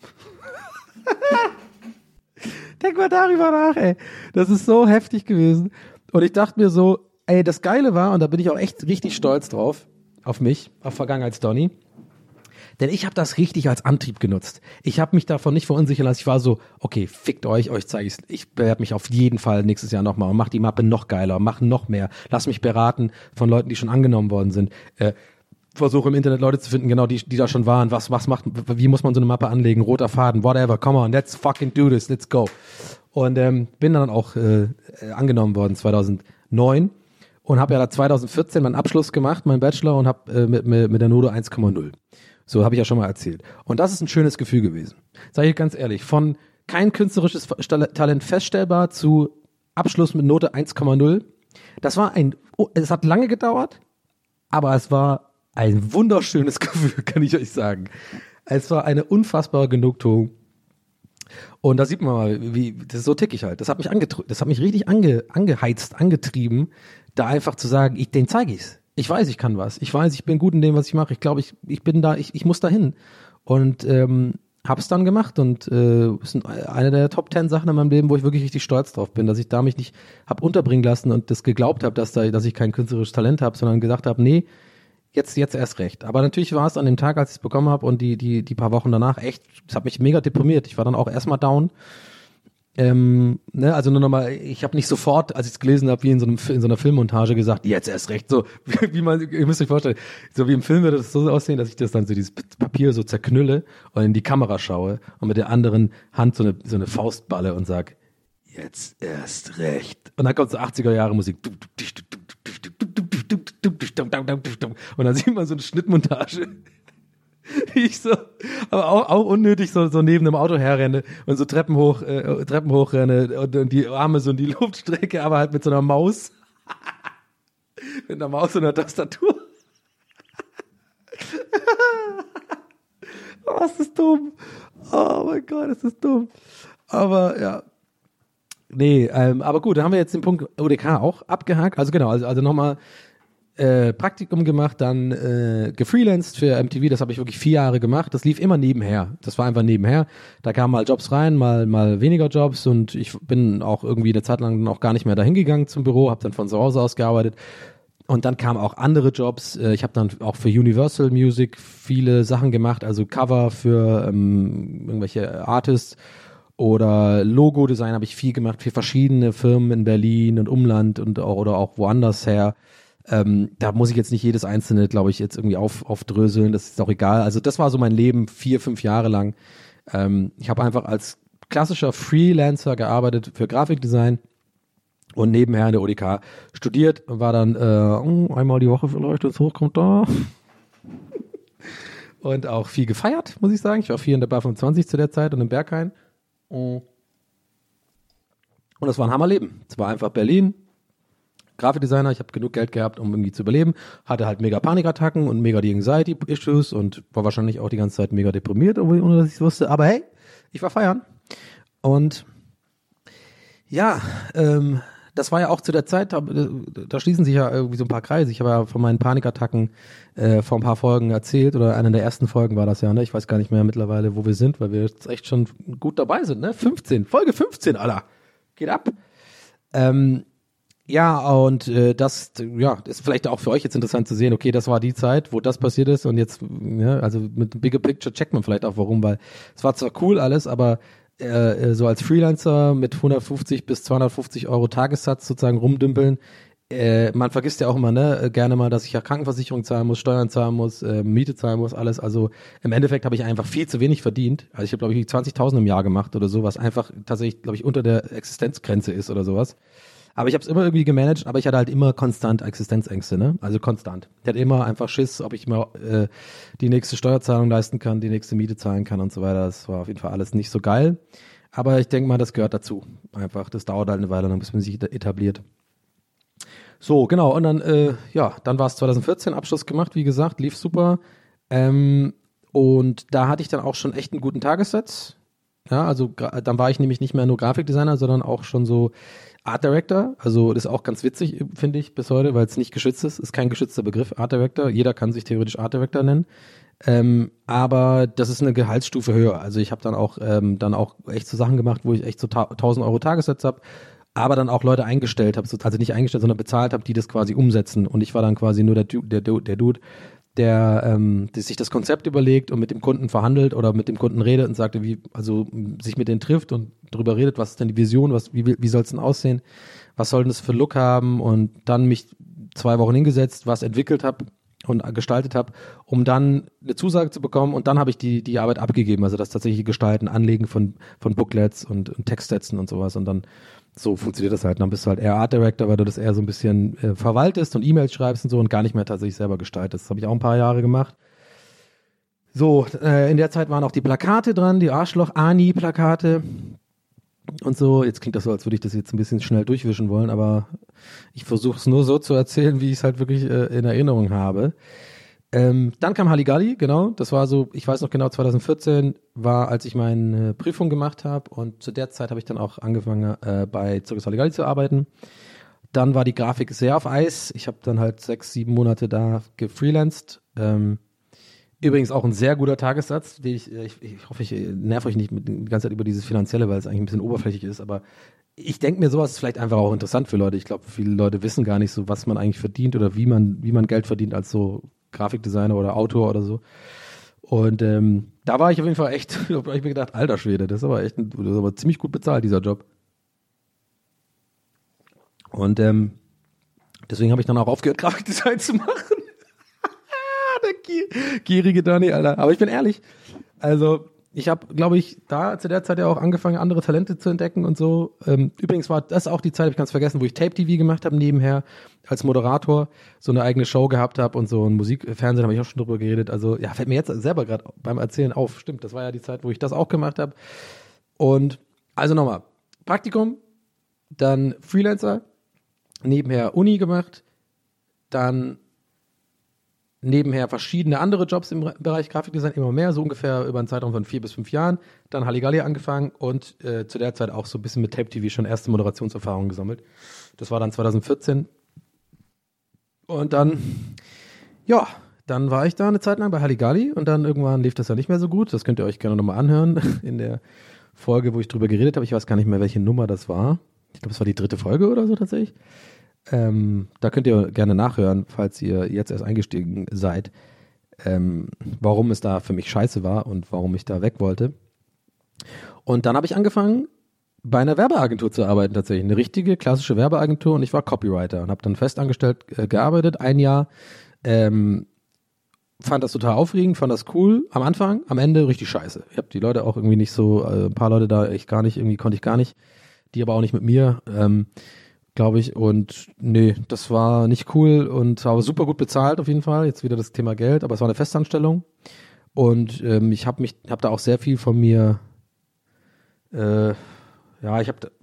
Denk mal darüber nach, ey. Das ist so heftig gewesen. Und ich dachte mir so, ey, das Geile war, und da bin ich auch echt richtig stolz drauf, auf mich, auf Vergangenheits-Donny, denn ich habe das richtig als Antrieb genutzt. Ich habe mich davon nicht verunsichern lassen. Ich war so, okay, fickt euch, euch zeige ich's. Ich bewerbe mich auf jeden Fall nächstes Jahr nochmal und mach die Mappe noch geiler, mach noch mehr. Lass mich beraten von Leuten, die schon angenommen worden sind. Äh, versuche im Internet Leute zu finden, genau, die, die da schon waren. Was, was macht, wie muss man so eine Mappe anlegen? Roter Faden, whatever, come on, let's fucking do this, let's go. Und ähm, bin dann auch äh, angenommen worden zweitausendneun und habe ja da zweitausendvierzehn meinen Abschluss gemacht, meinen Bachelor, und habe äh, mit, mit, mit der Note eins Komma null. So, habe ich ja schon mal erzählt. Und das ist ein schönes Gefühl gewesen. Sag ich ganz ehrlich, von kein künstlerisches Talent feststellbar zu Abschluss mit Note eins Komma null. Das war ein, oh, es hat lange gedauert, aber es war ein wunderschönes Gefühl, kann ich euch sagen. Es war eine unfassbare Genugtuung. Und da sieht man mal, wie, das ist so tick ich halt. Das hat mich angetrieben, das hat mich richtig ange, angeheizt, angetrieben, da einfach zu sagen, ich, den zeige ich's. Ich weiß, ich kann was. Ich weiß, ich bin gut in dem, was ich mache. Ich glaube, ich, ich bin da, ich, ich muss dahin. Und ähm, hab's dann gemacht und äh, ist eine der Top Ten Sachen in meinem Leben, wo ich wirklich richtig stolz drauf bin, dass ich da mich nicht hab unterbringen lassen und das geglaubt habe, dass da, dass ich kein künstlerisches Talent habe, sondern gesagt habe, nee, jetzt, jetzt erst recht. Aber natürlich war es an dem Tag, als ich es bekommen habe und die, die, die paar Wochen danach echt, es hat mich mega deprimiert. Ich war dann auch erstmal down. Ähm, ne, also nur nochmal, ich habe nicht sofort, als ich es gelesen habe, wie in so einem in so einer Filmmontage gesagt, jetzt erst recht, so wie, wie man, ihr müsst euch vorstellen, so wie im Film würde das so aussehen, dass ich das dann so dieses Papier so zerknülle und in die Kamera schaue und mit der anderen Hand so eine so eine Faustballe und sag, jetzt erst recht. Und dann kommt so achtziger Jahre Musik. Und dann sieht man so eine Schnittmontage. Ich so, aber auch, auch unnötig so, so neben dem Auto herrenne und so Treppen hoch, äh, Treppen hochrenne und, und die Arme so in die Luft strecke, aber halt mit so einer Maus. Mit einer Maus und einer Tastatur. Oh, ist das dumm. Oh mein Gott, ist das dumm. Aber ja. Nee, ähm, aber gut, da haben wir jetzt den Punkt U D K auch abgehakt. Also genau, also, also nochmal Äh, Praktikum gemacht, dann äh, gefreelanced für M T V, das habe ich wirklich vier Jahre gemacht, das lief immer nebenher, das war einfach nebenher, da kamen mal Jobs rein, mal mal weniger Jobs und ich bin auch irgendwie eine Zeit lang auch gar nicht mehr dahin gegangen zum Büro, habe dann von zu Hause aus gearbeitet und dann kamen auch andere Jobs, äh, ich habe dann auch für Universal Music viele Sachen gemacht, also Cover für ähm, irgendwelche Artists oder Logo-Design habe ich viel gemacht für verschiedene Firmen in Berlin und Umland und auch, oder auch woanders her. Ähm, da muss ich jetzt nicht jedes einzelne, glaube ich, jetzt irgendwie auf, aufdröseln, das ist auch egal. Also das war so mein Leben, vier, fünf Jahre lang. Ähm, ich habe einfach als klassischer Freelancer gearbeitet für Grafikdesign und nebenher in der U D K studiert und war dann äh, einmal die Woche vielleicht, wenn es hochkommt, da. Und auch viel gefeiert, muss ich sagen. Ich war viel in der Bar fünfundzwanzig zu der Zeit und im Berghain. Und das war ein Hammerleben. Es war einfach Berlin. Grafikdesigner, ich habe genug Geld gehabt, um irgendwie zu überleben, hatte halt mega Panikattacken und mega die Anxiety-Issues und war wahrscheinlich auch die ganze Zeit mega deprimiert, ohne dass ich es wusste, aber hey, ich war feiern. Und ja, ähm, das war ja auch zu der Zeit, da, da schließen sich ja irgendwie so ein paar Kreise. Ich habe ja von meinen Panikattacken äh, vor ein paar Folgen erzählt, oder einer der ersten Folgen war das ja, ne? Ich weiß gar nicht mehr mittlerweile, wo wir sind, weil wir jetzt echt schon gut dabei sind, ne? fünfzehn, Folge fünfzehn, Alter. Geht ab. Ähm, ja, und äh, das ja, ist vielleicht auch für euch jetzt interessant zu sehen, okay, das war die Zeit, wo das passiert ist und jetzt, ja, also mit dem Bigger Picture checkt man vielleicht auch warum, weil es war zwar cool alles, aber Äh, so als Freelancer mit hundertfünfzig bis zweihundertfünfzig Euro Tagessatz sozusagen rumdümpeln. Äh, man vergisst ja auch immer, ne, gerne mal, dass ich ja Krankenversicherung zahlen muss, Steuern zahlen muss, äh, Miete zahlen muss, alles. Also im Endeffekt habe ich einfach viel zu wenig verdient. Also ich habe, glaube ich, zwanzigtausend im Jahr gemacht oder so, was einfach tatsächlich, glaube ich, unter der Existenzgrenze ist oder sowas. Aber ich habe es immer irgendwie gemanagt, aber ich hatte halt immer konstant Existenzängste, ne? Also konstant. Ich hatte immer einfach Schiss, ob ich immer äh, die nächste Steuerzahlung leisten kann, die nächste Miete zahlen kann und so weiter. Das war auf jeden Fall alles nicht so geil. Aber ich denke mal, das gehört dazu. Einfach, das dauert halt eine Weile, dann bis man sich etabliert. So, genau. Und dann, äh, ja, dann war es zwanzig vierzehn, Abschluss gemacht, wie gesagt, lief super. Ähm, und da hatte ich dann auch schon echt einen guten Tagessatz. Ja, also gra- dann war ich nämlich nicht mehr nur Grafikdesigner, sondern auch schon so Art Director. Also das ist auch ganz witzig, finde ich, bis heute, weil es nicht geschützt ist. Ist kein geschützter Begriff, Art Director. Jeder kann sich theoretisch Art Director nennen. Ähm, aber das ist eine Gehaltsstufe höher. Also ich habe dann auch ähm, dann auch echt so Sachen gemacht, wo ich echt so ta- tausend Euro Tagessatz habe, aber dann auch Leute eingestellt habe, so, also nicht eingestellt, sondern bezahlt habe, die das quasi umsetzen. Und ich war dann quasi nur der, Du- der, Du- der Dude, der, ähm, der sich das Konzept überlegt und mit dem Kunden verhandelt oder mit dem Kunden redet und sagte, wie, also sich mit denen trifft und darüber redet, was ist denn die Vision, was, wie, wie soll es denn aussehen, was soll denn das für Look haben, und dann mich zwei Wochen hingesetzt, was entwickelt habe und gestaltet habe, um dann eine Zusage zu bekommen, und dann habe ich die die Arbeit abgegeben, also das tatsächliche Gestalten, Anlegen von von Booklets und, und Textsätzen und sowas, und dann so funktioniert das halt. Dann bist du halt eher Art Director, weil du das eher so ein bisschen äh, verwaltest und E-Mails schreibst und so und gar nicht mehr tatsächlich selber gestaltest. Das habe ich auch ein paar Jahre gemacht. So, äh, in der Zeit waren auch die Plakate dran, die Arschloch-Ani-Plakate und so. Jetzt klingt das so, als würde ich das jetzt ein bisschen schnell durchwischen wollen, aber ich versuche es nur so zu erzählen, wie ich es halt wirklich äh, in Erinnerung habe. Ähm, dann kam Halligalli, genau. Das war so, ich weiß noch genau, zwanzig vierzehn war, als ich meine Prüfung gemacht habe, und zu der Zeit habe ich dann auch angefangen, äh, bei Circus Halligalli zu arbeiten. Dann war die Grafik sehr auf Eis. Ich habe dann halt sechs, sieben Monate da gefreelanced. Ähm, übrigens auch ein sehr guter Tagessatz. Den ich, ich, ich hoffe, ich nerv euch nicht mit, die ganze Zeit über dieses Finanzielle, weil es eigentlich ein bisschen oberflächlich ist, aber ich denke mir, sowas ist vielleicht einfach auch interessant für Leute. Ich glaube, viele Leute wissen gar nicht so, was man eigentlich verdient oder wie man, wie man Geld verdient als so Grafikdesigner oder Autor oder so. Und ähm, da war ich auf jeden Fall echt, da habe ich mir gedacht, alter Schwede, das ist aber echt, ein, das ist aber ziemlich gut bezahlt, dieser Job. Und ähm, deswegen habe ich dann auch aufgehört, Grafikdesign zu machen. Der gier- gierige Dani, Alter. Aber ich bin ehrlich, also ich habe, glaube ich, da zu der Zeit ja auch angefangen, andere Talente zu entdecken und so. Ähm, übrigens war das auch die Zeit, habe ich ganz vergessen, wo ich Tape-T V gemacht habe nebenher als Moderator, so eine eigene Show gehabt habe und so ein Musikfernsehen, habe ich auch schon drüber geredet. Also ja, fällt mir jetzt selber gerade beim Erzählen auf. Stimmt, das war ja die Zeit, wo ich das auch gemacht habe. Und also nochmal, Praktikum, dann Freelancer, nebenher Uni gemacht, dann nebenher verschiedene andere Jobs im Bereich Grafikdesign, immer mehr, so ungefähr über einen Zeitraum von vier bis fünf Jahren. Dann Halligalli angefangen und äh, zu der Zeit auch so ein bisschen mit Tape-T V schon erste Moderationserfahrungen gesammelt. Das war dann zwanzig vierzehn. Und dann, ja, dann war ich da eine Zeit lang bei Halligalli und dann irgendwann lief das ja nicht mehr so gut. Das könnt ihr euch gerne nochmal anhören in der Folge, wo ich drüber geredet habe. Ich weiß gar nicht mehr, welche Nummer das war. Ich glaube, es war die dritte Folge oder so tatsächlich. Ähm, da könnt ihr gerne nachhören, falls ihr jetzt erst eingestiegen seid, ähm, warum es da für mich scheiße war und warum ich da weg wollte. Und dann habe ich angefangen, bei einer Werbeagentur zu arbeiten tatsächlich. Eine richtige, klassische Werbeagentur, und ich war Copywriter und habe dann festangestellt äh, gearbeitet, ein Jahr. Ähm, fand das total aufregend, fand das cool am Anfang, am Ende richtig scheiße. Ich habe die Leute auch irgendwie nicht so, äh, ein paar Leute da ich gar nicht, irgendwie konnte ich gar nicht, die aber auch nicht mit mir, ähm, glaube ich, und nee, das war nicht cool und war aber super gut bezahlt auf jeden Fall. Jetzt wieder das Thema Geld, aber es war eine Festanstellung und ähm, ich habe mich, habe da auch sehr viel von mir, äh, ja, ich habe,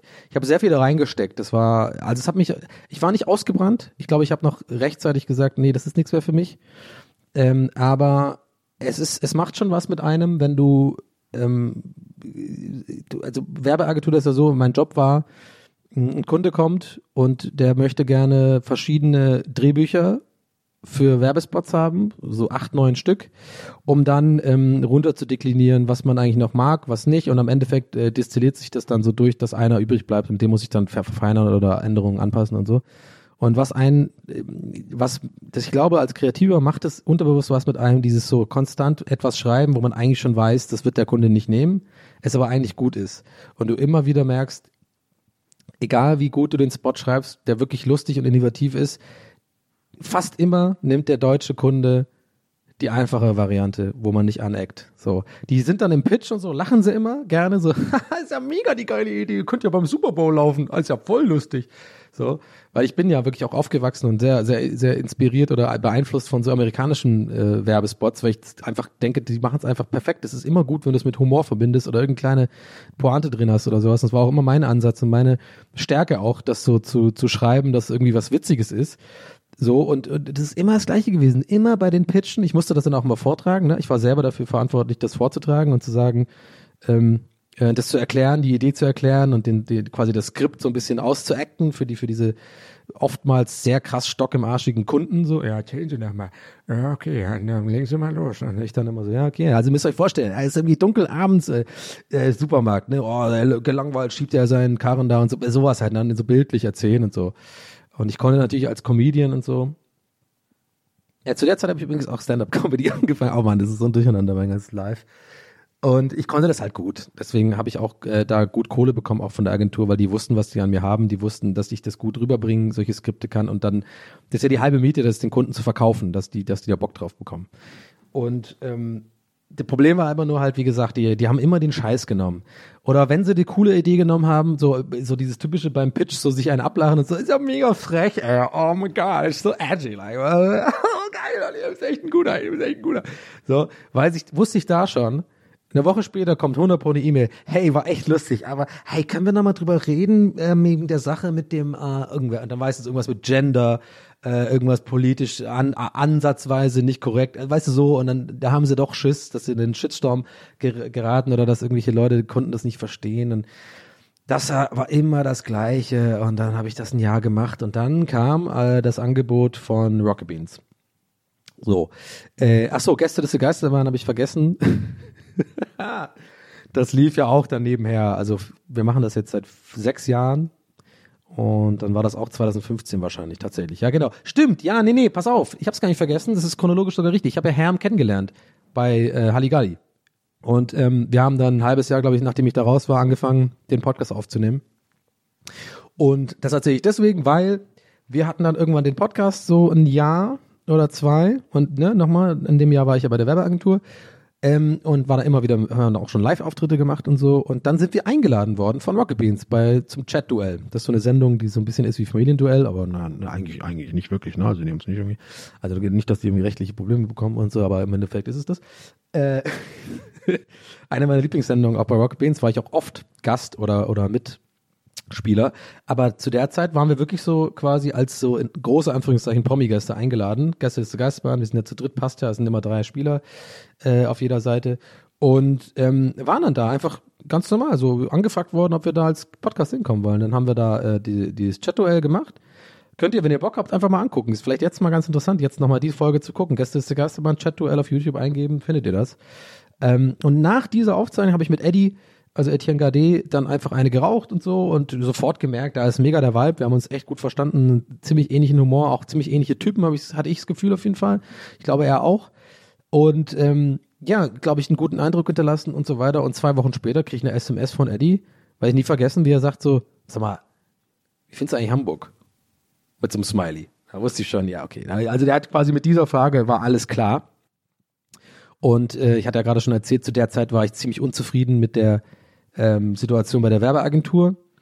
ich habe sehr viel da reingesteckt. Das war, also es hat mich, ich war nicht ausgebrannt. Ich glaube, ich habe noch rechtzeitig gesagt, nee, das ist nichts mehr für mich. Ähm, aber es ist, es macht schon was mit einem, wenn du, ähm, du also Werbeagentur, das ist ja so, mein Job war, ein Kunde kommt und der möchte gerne verschiedene Drehbücher für Werbespots haben, so acht, neun Stück, um dann ähm, runter zu deklinieren, was man eigentlich noch mag, was nicht, und am Endeffekt äh, destilliert sich das dann so durch, dass einer übrig bleibt, mit dem muss ich dann verfeinern oder Änderungen anpassen und so. Und was ein, was, das ich glaube, als Kreativer macht es unterbewusst was mit einem, dieses so konstant etwas schreiben, wo man eigentlich schon weiß, das wird der Kunde nicht nehmen, es aber eigentlich gut ist. Und du immer wieder merkst, egal wie gut du den Spot schreibst, der wirklich lustig und innovativ ist, fast immer nimmt der deutsche Kunde die einfache Variante, wo man nicht aneckt. So, die sind dann im Pitch und so, lachen sie immer gerne so, ist ja mega die geile Idee, ihr könnt ja beim Super Bowl laufen, ist ja voll lustig. So, weil ich bin ja wirklich auch aufgewachsen und sehr, sehr, sehr inspiriert oder beeinflusst von so amerikanischen äh, Werbespots, weil ich einfach denke, die machen es einfach perfekt. Es ist immer gut, wenn du es mit Humor verbindest oder irgendeine kleine Pointe drin hast oder sowas. Das war auch immer mein Ansatz und meine Stärke auch, das so zu, zu schreiben, dass irgendwie was Witziges ist. So, und, und das ist immer das Gleiche gewesen. Immer bei den Pitchen. Ich musste das dann auch mal vortragen. Ne? Ich war selber dafür verantwortlich, das vorzutragen und zu sagen, ähm, äh, das zu erklären, die Idee zu erklären und den, den, quasi das Skript so ein bisschen auszuacten für die, für diese oftmals sehr krass stock im arschigen Kunden. So, ja, erzählen Sie doch mal. Ja, okay, ja, dann legen Sie mal los. Und ich dann immer so, ja, okay. Also müsst ihr euch vorstellen, es ist irgendwie dunkel abends, äh, äh, Supermarkt, ne? Oh, gelangweilt schiebt er seinen Karren da und so, sowas halt, dann so bildlich erzählen und so. Und ich konnte natürlich als Comedian und so. Ja, zu der Zeit habe ich übrigens auch Stand-Up-Comedy angefangen. Oh Mann, das ist so ein Durcheinander, mein ganzes Live. Und ich konnte das halt gut. Deswegen habe ich auch äh, da gut Kohle bekommen, auch von der Agentur, weil die wussten, was die an mir haben. Die wussten, dass ich das gut rüberbringen, solche Skripte kann. Und dann, das ist ja die halbe Miete, das den Kunden zu verkaufen, dass die, dass die da Bock drauf bekommen. Und ähm, das Problem war aber nur halt, wie gesagt, die, die haben immer den Scheiß genommen. Oder wenn sie die coole Idee genommen haben, so, so dieses typische beim Pitch, so sich einen ablachen und so, ist ja mega frech, ey, oh my God, ist so edgy, like, oh geil, du bist echt ein guter, du bist echt ein guter. So, weiß ich, wusste ich da schon. Eine Woche später kommt hundert pro eine E-Mail, hey, war echt lustig, aber hey, können wir nochmal drüber reden, ähm, wegen der Sache mit dem, äh, irgendwer, und dann weißt du irgendwas mit Gender, äh, irgendwas politisch an, ansatzweise nicht korrekt, weißt du so, und dann, da haben sie doch Schiss, dass sie in den Shitstorm ger- geraten oder dass irgendwelche Leute konnten das nicht verstehen und das war immer das Gleiche und dann habe ich das ein Jahr gemacht und dann kam äh, das Angebot von Rocket Beans. So, äh, ach so, Gäste des Geisterbahn habe ich vergessen. Das lief ja auch dann nebenher. Also wir machen das jetzt seit sechs Jahren und dann war das auch zwanzig fünfzehn wahrscheinlich tatsächlich. Ja, genau. Stimmt, ja, nee, nee, pass auf. Ich habe es gar nicht vergessen. Das ist chronologisch sogar richtig. Ich habe ja Herm kennengelernt bei äh, Halligalli. Und ähm, wir haben dann ein halbes Jahr, glaube ich, nachdem ich da raus war, angefangen, den Podcast aufzunehmen. Und das erzähle ich deswegen, weil wir hatten dann irgendwann den Podcast so ein Jahr oder zwei und ne, nochmal, in dem Jahr war ich ja bei der Werbeagentur. Ähm, und war da immer wieder, haben auch schon Live-Auftritte gemacht und so. Und dann sind wir eingeladen worden von Rocket Beans bei, zum Chat-Duell. Das ist so eine Sendung, die so ein bisschen ist wie Familienduell, aber na, na, eigentlich, eigentlich nicht wirklich, ne? Also die haben es nicht irgendwie, also nicht, dass die irgendwie rechtliche Probleme bekommen und so, aber im Endeffekt ist es das. Äh, eine meiner Lieblingssendungen, auch bei Rocket Beans, war ich auch oft Gast oder, oder Mitspieler. Aber zu der Zeit waren wir wirklich so quasi als so in große Anführungszeichen Promi-Gäste eingeladen. Gäste ist der Geistbahn, wir sind ja zu dritt, passt ja, es sind immer drei Spieler äh, auf jeder Seite und ähm, waren dann da einfach ganz normal, so angefragt worden, ob wir da als Podcast hinkommen wollen. Dann haben wir da äh, die, dieses Chat-Duell gemacht. Könnt ihr, wenn ihr Bock habt, einfach mal angucken. Ist vielleicht jetzt mal ganz interessant, jetzt nochmal die Folge zu gucken. Gäste ist der Geistbahn, Chat-Duell auf YouTube eingeben, findet ihr das. Ähm, und nach dieser Aufzeichnung habe ich mit Eddie, also Etienne Gardet, dann einfach eine geraucht und so und sofort gemerkt, da ist mega der Vibe, wir haben uns echt gut verstanden, ziemlich ähnlichen Humor, auch ziemlich ähnliche Typen, hab ich, hatte ich das Gefühl auf jeden Fall. Ich glaube, er auch. Und ähm, ja, glaube ich, einen guten Eindruck hinterlassen und so weiter. Und zwei Wochen später kriege ich eine S M S von Eddie, weil ich nie vergessen, wie er sagt so, sag mal, wie findest du eigentlich Hamburg? Mit so einem Smiley. Da wusste ich schon, ja, okay. Also der hat quasi mit dieser Frage, war alles klar. Und äh, ich hatte ja gerade schon erzählt, zu der Zeit war ich ziemlich unzufrieden mit der ähm, Situation bei der Werbeagentur.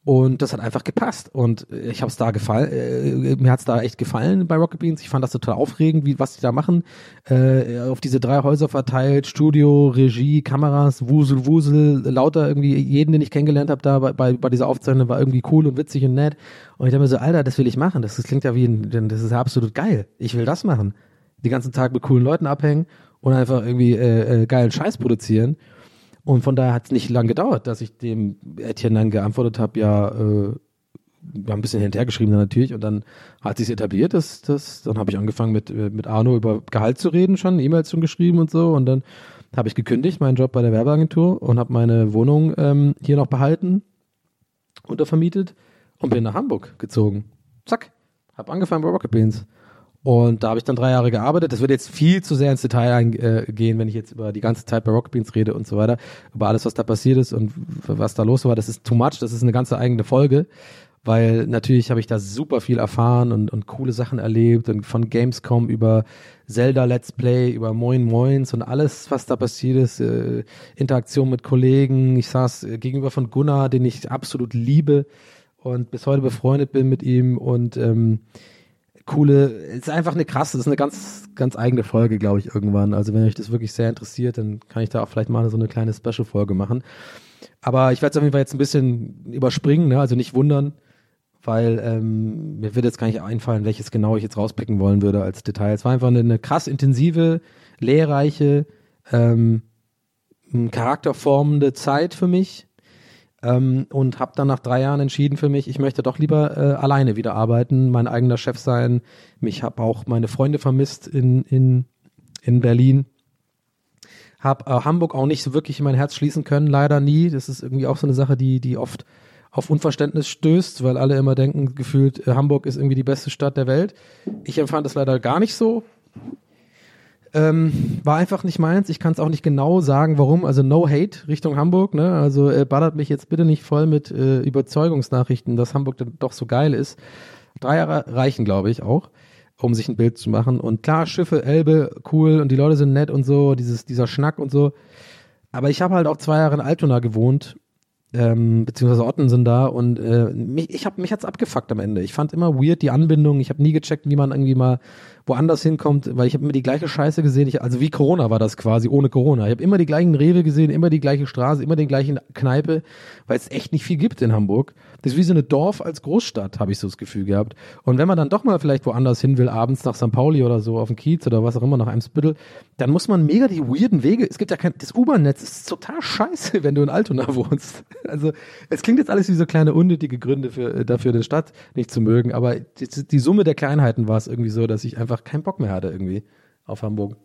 Und das hat einfach gepasst. Und ich habe es da gefallen, äh, mir hat es da echt gefallen bei Rocket Beans. Ich fand das total aufregend, wie was die da machen. Äh, auf diese drei Häuser verteilt, Studio, Regie, Kameras, Wusel, Wusel, lauter irgendwie jeden, den ich kennengelernt habe da bei, bei, bei dieser Aufzeichnung, war irgendwie cool und witzig und nett. Und ich dachte mir so, Alter, das will ich machen. Das, das klingt ja wie ein, das ist ja absolut geil. Ich will das machen. Den ganzen Tag mit coolen Leuten abhängen und einfach irgendwie äh, äh, geilen Scheiß produzieren. Und von daher hat es nicht lang gedauert, dass ich dem Etienne dann geantwortet habe, ja, äh, wir haben ein bisschen hin und her geschrieben dann natürlich und dann hat sich etabliert, dass das, dann habe ich angefangen mit mit Arno über Gehalt zu reden schon, E-Mails schon geschrieben und so und dann habe ich gekündigt, meinen Job bei der Werbeagentur und habe meine Wohnung ähm, hier noch behalten, untervermietet und bin nach Hamburg gezogen. Zack, habe angefangen bei Rocket Beans. Und da habe ich dann drei Jahre gearbeitet. Das wird jetzt viel zu sehr ins Detail eingehen, wenn ich jetzt über die ganze Zeit bei Rocket Beans rede und so weiter. Über alles, was da passiert ist und was da los war. Das ist too much. Das ist eine ganze eigene Folge. Weil natürlich habe ich da super viel erfahren und, und coole Sachen erlebt. Und von Gamescom über Zelda Let's Play, über Moin Moins und alles, was da passiert ist. Äh, Interaktion mit Kollegen. Ich saß gegenüber von Gunnar, den ich absolut liebe und bis heute befreundet bin mit ihm. Und ähm, coole, ist einfach eine krasse, das ist eine ganz, ganz eigene Folge, glaube ich, irgendwann. Also wenn euch das wirklich sehr interessiert, dann kann ich da auch vielleicht mal so eine kleine Special-Folge machen. Aber ich werde es auf jeden Fall jetzt ein bisschen überspringen, ne? Also nicht wundern, weil ähm, mir wird jetzt gar nicht einfallen, welches genau ich jetzt rauspicken wollen würde als Detail. Es war einfach eine, eine krass intensive, lehrreiche, ähm, charakterformende Zeit für mich. Ähm, und habe dann nach drei Jahren entschieden für mich, ich möchte doch lieber äh, alleine wieder arbeiten, mein eigener Chef sein. Mich habe auch meine Freunde vermisst in in in Berlin. Hab äh, Hamburg auch nicht so wirklich in mein Herz schließen können, leider nie. Das ist irgendwie auch so eine Sache, die die oft auf Unverständnis stößt, weil alle immer denken, gefühlt äh, Hamburg ist irgendwie die beste Stadt der Welt. Ich empfand das leider gar nicht so. Ähm, war einfach nicht meins. Ich kann es auch nicht genau sagen, warum. Also no hate Richtung Hamburg. Ne? Also äh, ballert mich jetzt bitte nicht voll mit äh, Überzeugungsnachrichten, dass Hamburg dann doch so geil ist. Drei Jahre reichen, glaube ich, auch, um sich ein Bild zu machen. Und klar, Schiffe, Elbe, cool und die Leute sind nett und so, dieses dieser Schnack und so. Aber ich habe halt auch zwei Jahre in Altona gewohnt, ähm, beziehungsweise Ottensen da und äh, mich, ich hab, mich hat's abgefuckt am Ende. Ich fand immer weird die Anbindung. Ich habe nie gecheckt, wie man irgendwie mal woanders hinkommt, weil ich habe immer die gleiche Scheiße gesehen. Ich, also wie Corona war das quasi, ohne Corona. Ich habe immer die gleichen Rewe gesehen, immer die gleiche Straße, immer den gleichen Kneipe, weil es echt nicht viel gibt in Hamburg. Das ist wie so eine Dorf als Großstadt, habe ich so das Gefühl gehabt. Und wenn man dann doch mal vielleicht woanders hin will, abends nach Sankt Pauli oder so, auf dem Kiez oder was auch immer, nach Eimsbüttel, dann muss man mega die weirden Wege, es gibt ja kein, das U-Bahn-Netz ist total scheiße, wenn du in Altona wohnst. Also es klingt jetzt alles wie so kleine unnötige Gründe für, dafür, eine Stadt nicht zu mögen, aber die, die Summe der Kleinheiten war es irgendwie so, dass ich einfach keinen Bock mehr hatte irgendwie auf Hamburg.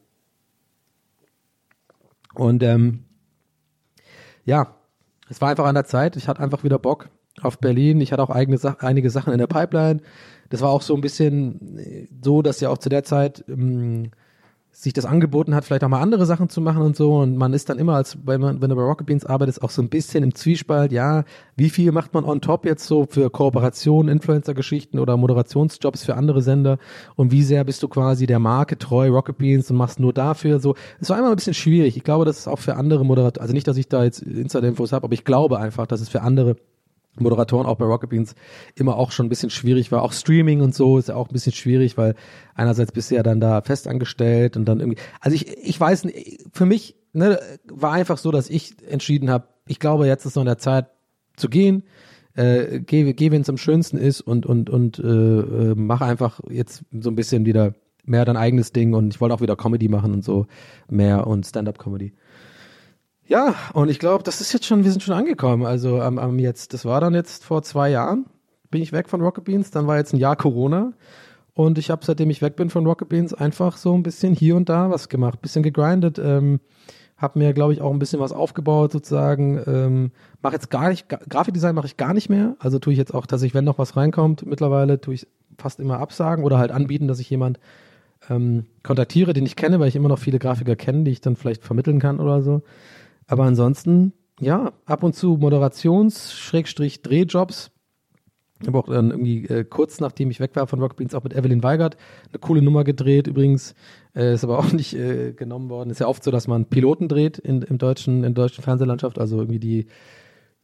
Und ähm, ja, es war einfach an der Zeit. Ich hatte einfach wieder Bock auf Berlin. Ich hatte auch eigene Sa- einige Sachen in der Pipeline. Das war auch so ein bisschen so, dass ja auch zu der Zeit ähm, sich das angeboten hat, vielleicht auch mal andere Sachen zu machen und so. Und man ist dann immer, als wenn man, wenn du bei Rocket Beans arbeitest, auch so ein bisschen im Zwiespalt. Ja, wie viel macht man on top jetzt so für Kooperationen, Influencer-Geschichten oder Moderationsjobs für andere Sender? Und wie sehr bist du quasi der Marke treu, Rocket Beans, und machst nur dafür so? Es war immer ein bisschen schwierig. Ich glaube, das ist auch für andere Moderatoren, also nicht, dass ich da jetzt Insider-Infos habe, aber ich glaube einfach, dass es für andere Moderatoren auch bei Rocket Beans immer auch schon ein bisschen schwierig war. Auch Streaming und so ist ja auch ein bisschen schwierig, weil einerseits bist du ja dann da festangestellt und dann irgendwie, also ich ich weiß nicht, für mich ne, war einfach so, dass ich entschieden habe, ich glaube, jetzt ist noch in der Zeit zu gehen, äh, geh, geh wenn es am schönsten ist und und und äh, äh, mach einfach jetzt so ein bisschen wieder mehr dein eigenes Ding und ich wollte auch wieder Comedy machen und so, mehr und Stand-Up-Comedy. Ja, und ich glaube, das ist jetzt schon, wir sind schon angekommen. Also am, am jetzt, das war dann jetzt vor zwei Jahren, bin ich weg von Rocket Beans, dann war jetzt ein Jahr Corona und ich habe, seitdem ich weg bin von Rocket Beans, einfach so ein bisschen hier und da was gemacht, bisschen gegrindet, ähm, habe mir, glaube ich, auch ein bisschen was aufgebaut sozusagen, ähm, mache jetzt gar nicht, Gra- Grafikdesign mache ich gar nicht mehr, also tue ich jetzt auch, dass ich, wenn noch was reinkommt, mittlerweile tue ich fast immer absagen oder halt anbieten, dass ich jemand ähm, kontaktiere, den ich kenne, weil ich immer noch viele Grafiker kenne, die ich dann vielleicht vermitteln kann oder so. Aber ansonsten, ja, ab und zu Moderations-Drehjobs. Ich habe auch dann irgendwie äh, kurz nachdem ich weg war von Rocket Beans auch mit Evelyn Weigert eine coole Nummer gedreht. Übrigens äh, ist aber auch nicht äh, genommen worden. Ist ja oft so, dass man Piloten dreht in, im deutschen, in der deutschen Fernsehlandschaft. Also irgendwie die,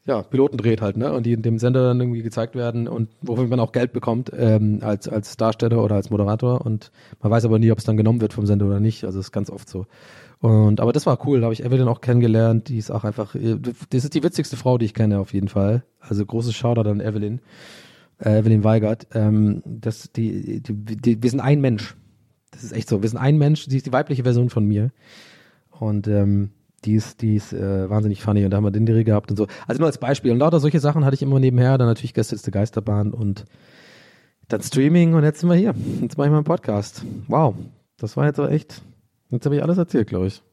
ja, Piloten dreht halt, ne? Und die in dem Sender dann irgendwie gezeigt werden und wofür man auch Geld bekommt ähm, als als Darsteller oder als Moderator. Und man weiß aber nie, ob es dann genommen wird vom Sender oder nicht. Also das ist ganz oft so. Und aber das war cool, da habe ich Evelyn auch kennengelernt. Die ist auch einfach, das ist die witzigste Frau, die ich kenne auf jeden Fall. Also großes Shoutout an Evelyn, äh, Evelyn Weigert. Ähm, das, die, die, die, wir sind ein Mensch. Das ist echt so. Wir sind ein Mensch. Sie ist die weibliche Version von mir. Und ähm, die ist, die ist äh, wahnsinnig funny. Und da haben wir den Dreh gehabt und so. Also nur als Beispiel. Und lauter solche Sachen hatte ich immer nebenher. Dann natürlich Gästeliste Geisterbahn und dann Streaming. Und jetzt sind wir hier. Jetzt mache ich mal einen Podcast. Wow. Das war jetzt aber echt... Jetzt habe ich alles erzählt, glaube ich.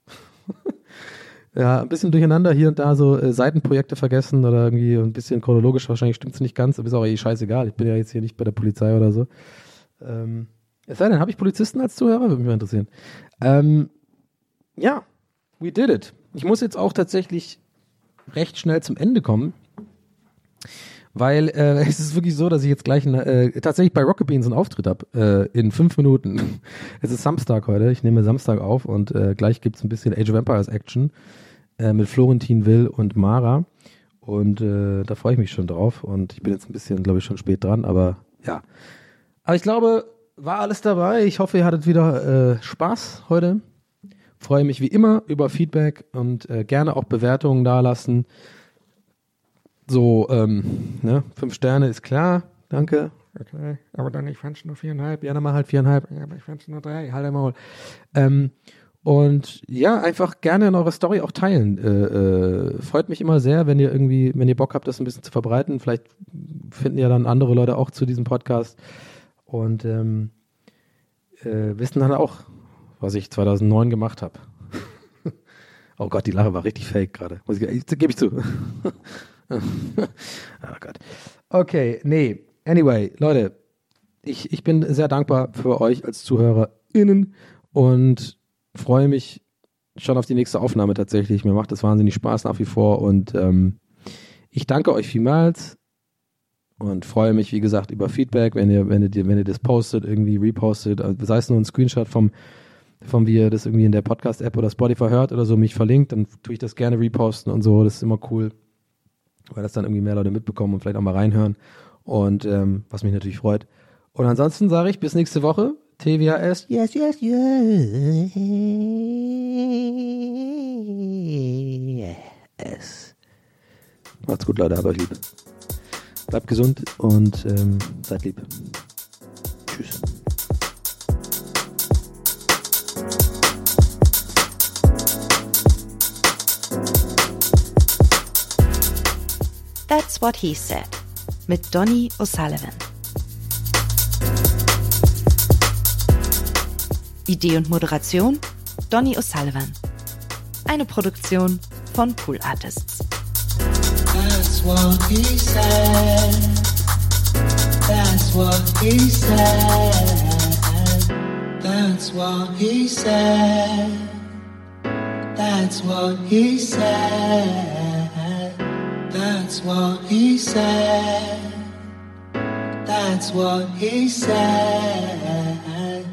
Ja, ein bisschen durcheinander, hier und da so äh, Seitenprojekte vergessen oder irgendwie ein bisschen chronologisch, wahrscheinlich stimmt es nicht ganz, aber ist auch eh scheißegal. Ich bin ja jetzt hier nicht bei der Polizei oder so. Ähm, es sei denn, habe ich Polizisten als Zuhörer? Würde mich mal interessieren. Ähm, ja, we did it. Ich muss jetzt auch tatsächlich recht schnell zum Ende kommen. Weil äh, es ist wirklich so, dass ich jetzt gleich äh, tatsächlich bei Rocket Beans einen Auftritt habe, äh, in fünf Minuten. Es ist Samstag heute, ich nehme Samstag auf und äh, gleich gibt's ein bisschen Age of Empires Action äh, mit Florentin Will und Mara und äh, da freue ich mich schon drauf und ich bin jetzt ein bisschen, glaube ich, schon spät dran, aber ja. Aber ich glaube, war alles dabei. Ich hoffe, ihr hattet wieder äh, Spaß heute. Freue mich wie immer über Feedback und äh, gerne auch Bewertungen dalassen. So, ähm, ne, fünf Sterne ist klar, danke. Okay, aber dann, ich fand's nur viereinhalb, ja, dann mach halt viereinhalb, ja, aber ich fand's nur drei, halt einmal. Ähm, und ja, einfach gerne in eurer Story auch teilen. Äh, äh, freut mich immer sehr, wenn ihr irgendwie, wenn ihr Bock habt, das ein bisschen zu verbreiten. Vielleicht finden ja dann andere Leute auch zu diesem Podcast und ähm, äh, wissen dann auch, was ich zweitausendneun gemacht habe. Oh Gott, die Lache war richtig fake gerade. Gebe ich zu. Oh Gott. Okay, nee. Anyway, Leute, ich, ich bin sehr dankbar für euch als ZuhörerInnen und freue mich schon auf die nächste Aufnahme tatsächlich. Mir macht das wahnsinnig Spaß nach wie vor und ähm, ich danke euch vielmals und freue mich, wie gesagt, über Feedback, wenn ihr, wenn ihr, wenn ihr das postet, irgendwie repostet, sei es nur ein Screenshot vom von wie ihr das irgendwie in der Podcast-App oder Spotify hört oder so, mich verlinkt, dann tue ich das gerne reposten und so, das ist immer cool. Weil das dann irgendwie mehr Leute mitbekommen und vielleicht auch mal reinhören und ähm, was mich natürlich freut. Und ansonsten sage ich bis nächste Woche. T W H S. Yes, yes, yes. Macht's gut, Leute. Habt euch lieb. Bleibt gesund und ähm, seid lieb. Tschüss. That's What He Said mit Donny O'Sullivan. Idee und Moderation Donny O'Sullivan. Eine Produktion von Pool Artists. That's what he said. That's what he said. That's what he said. That's what he said. That's what he said. That's what he said.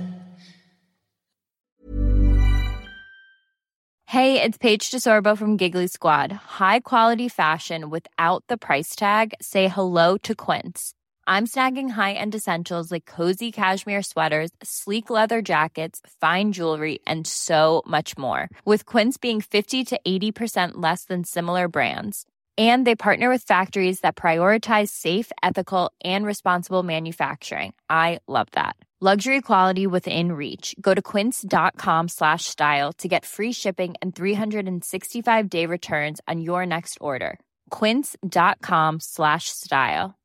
Hey, it's Paige DeSorbo from Giggly Squad. High quality fashion without the price tag. Say hello to Quince. I'm snagging high-end essentials like cozy cashmere sweaters, sleek leather jackets, fine jewelry, and so much more. With Quince being fifty to eighty percent less than similar brands. And they partner with factories that prioritize safe, ethical, and responsible manufacturing. I love that. Luxury quality within reach. Go to quince.com slash style to get free shipping and three sixty-five day returns on your next order. Quince.com slash style.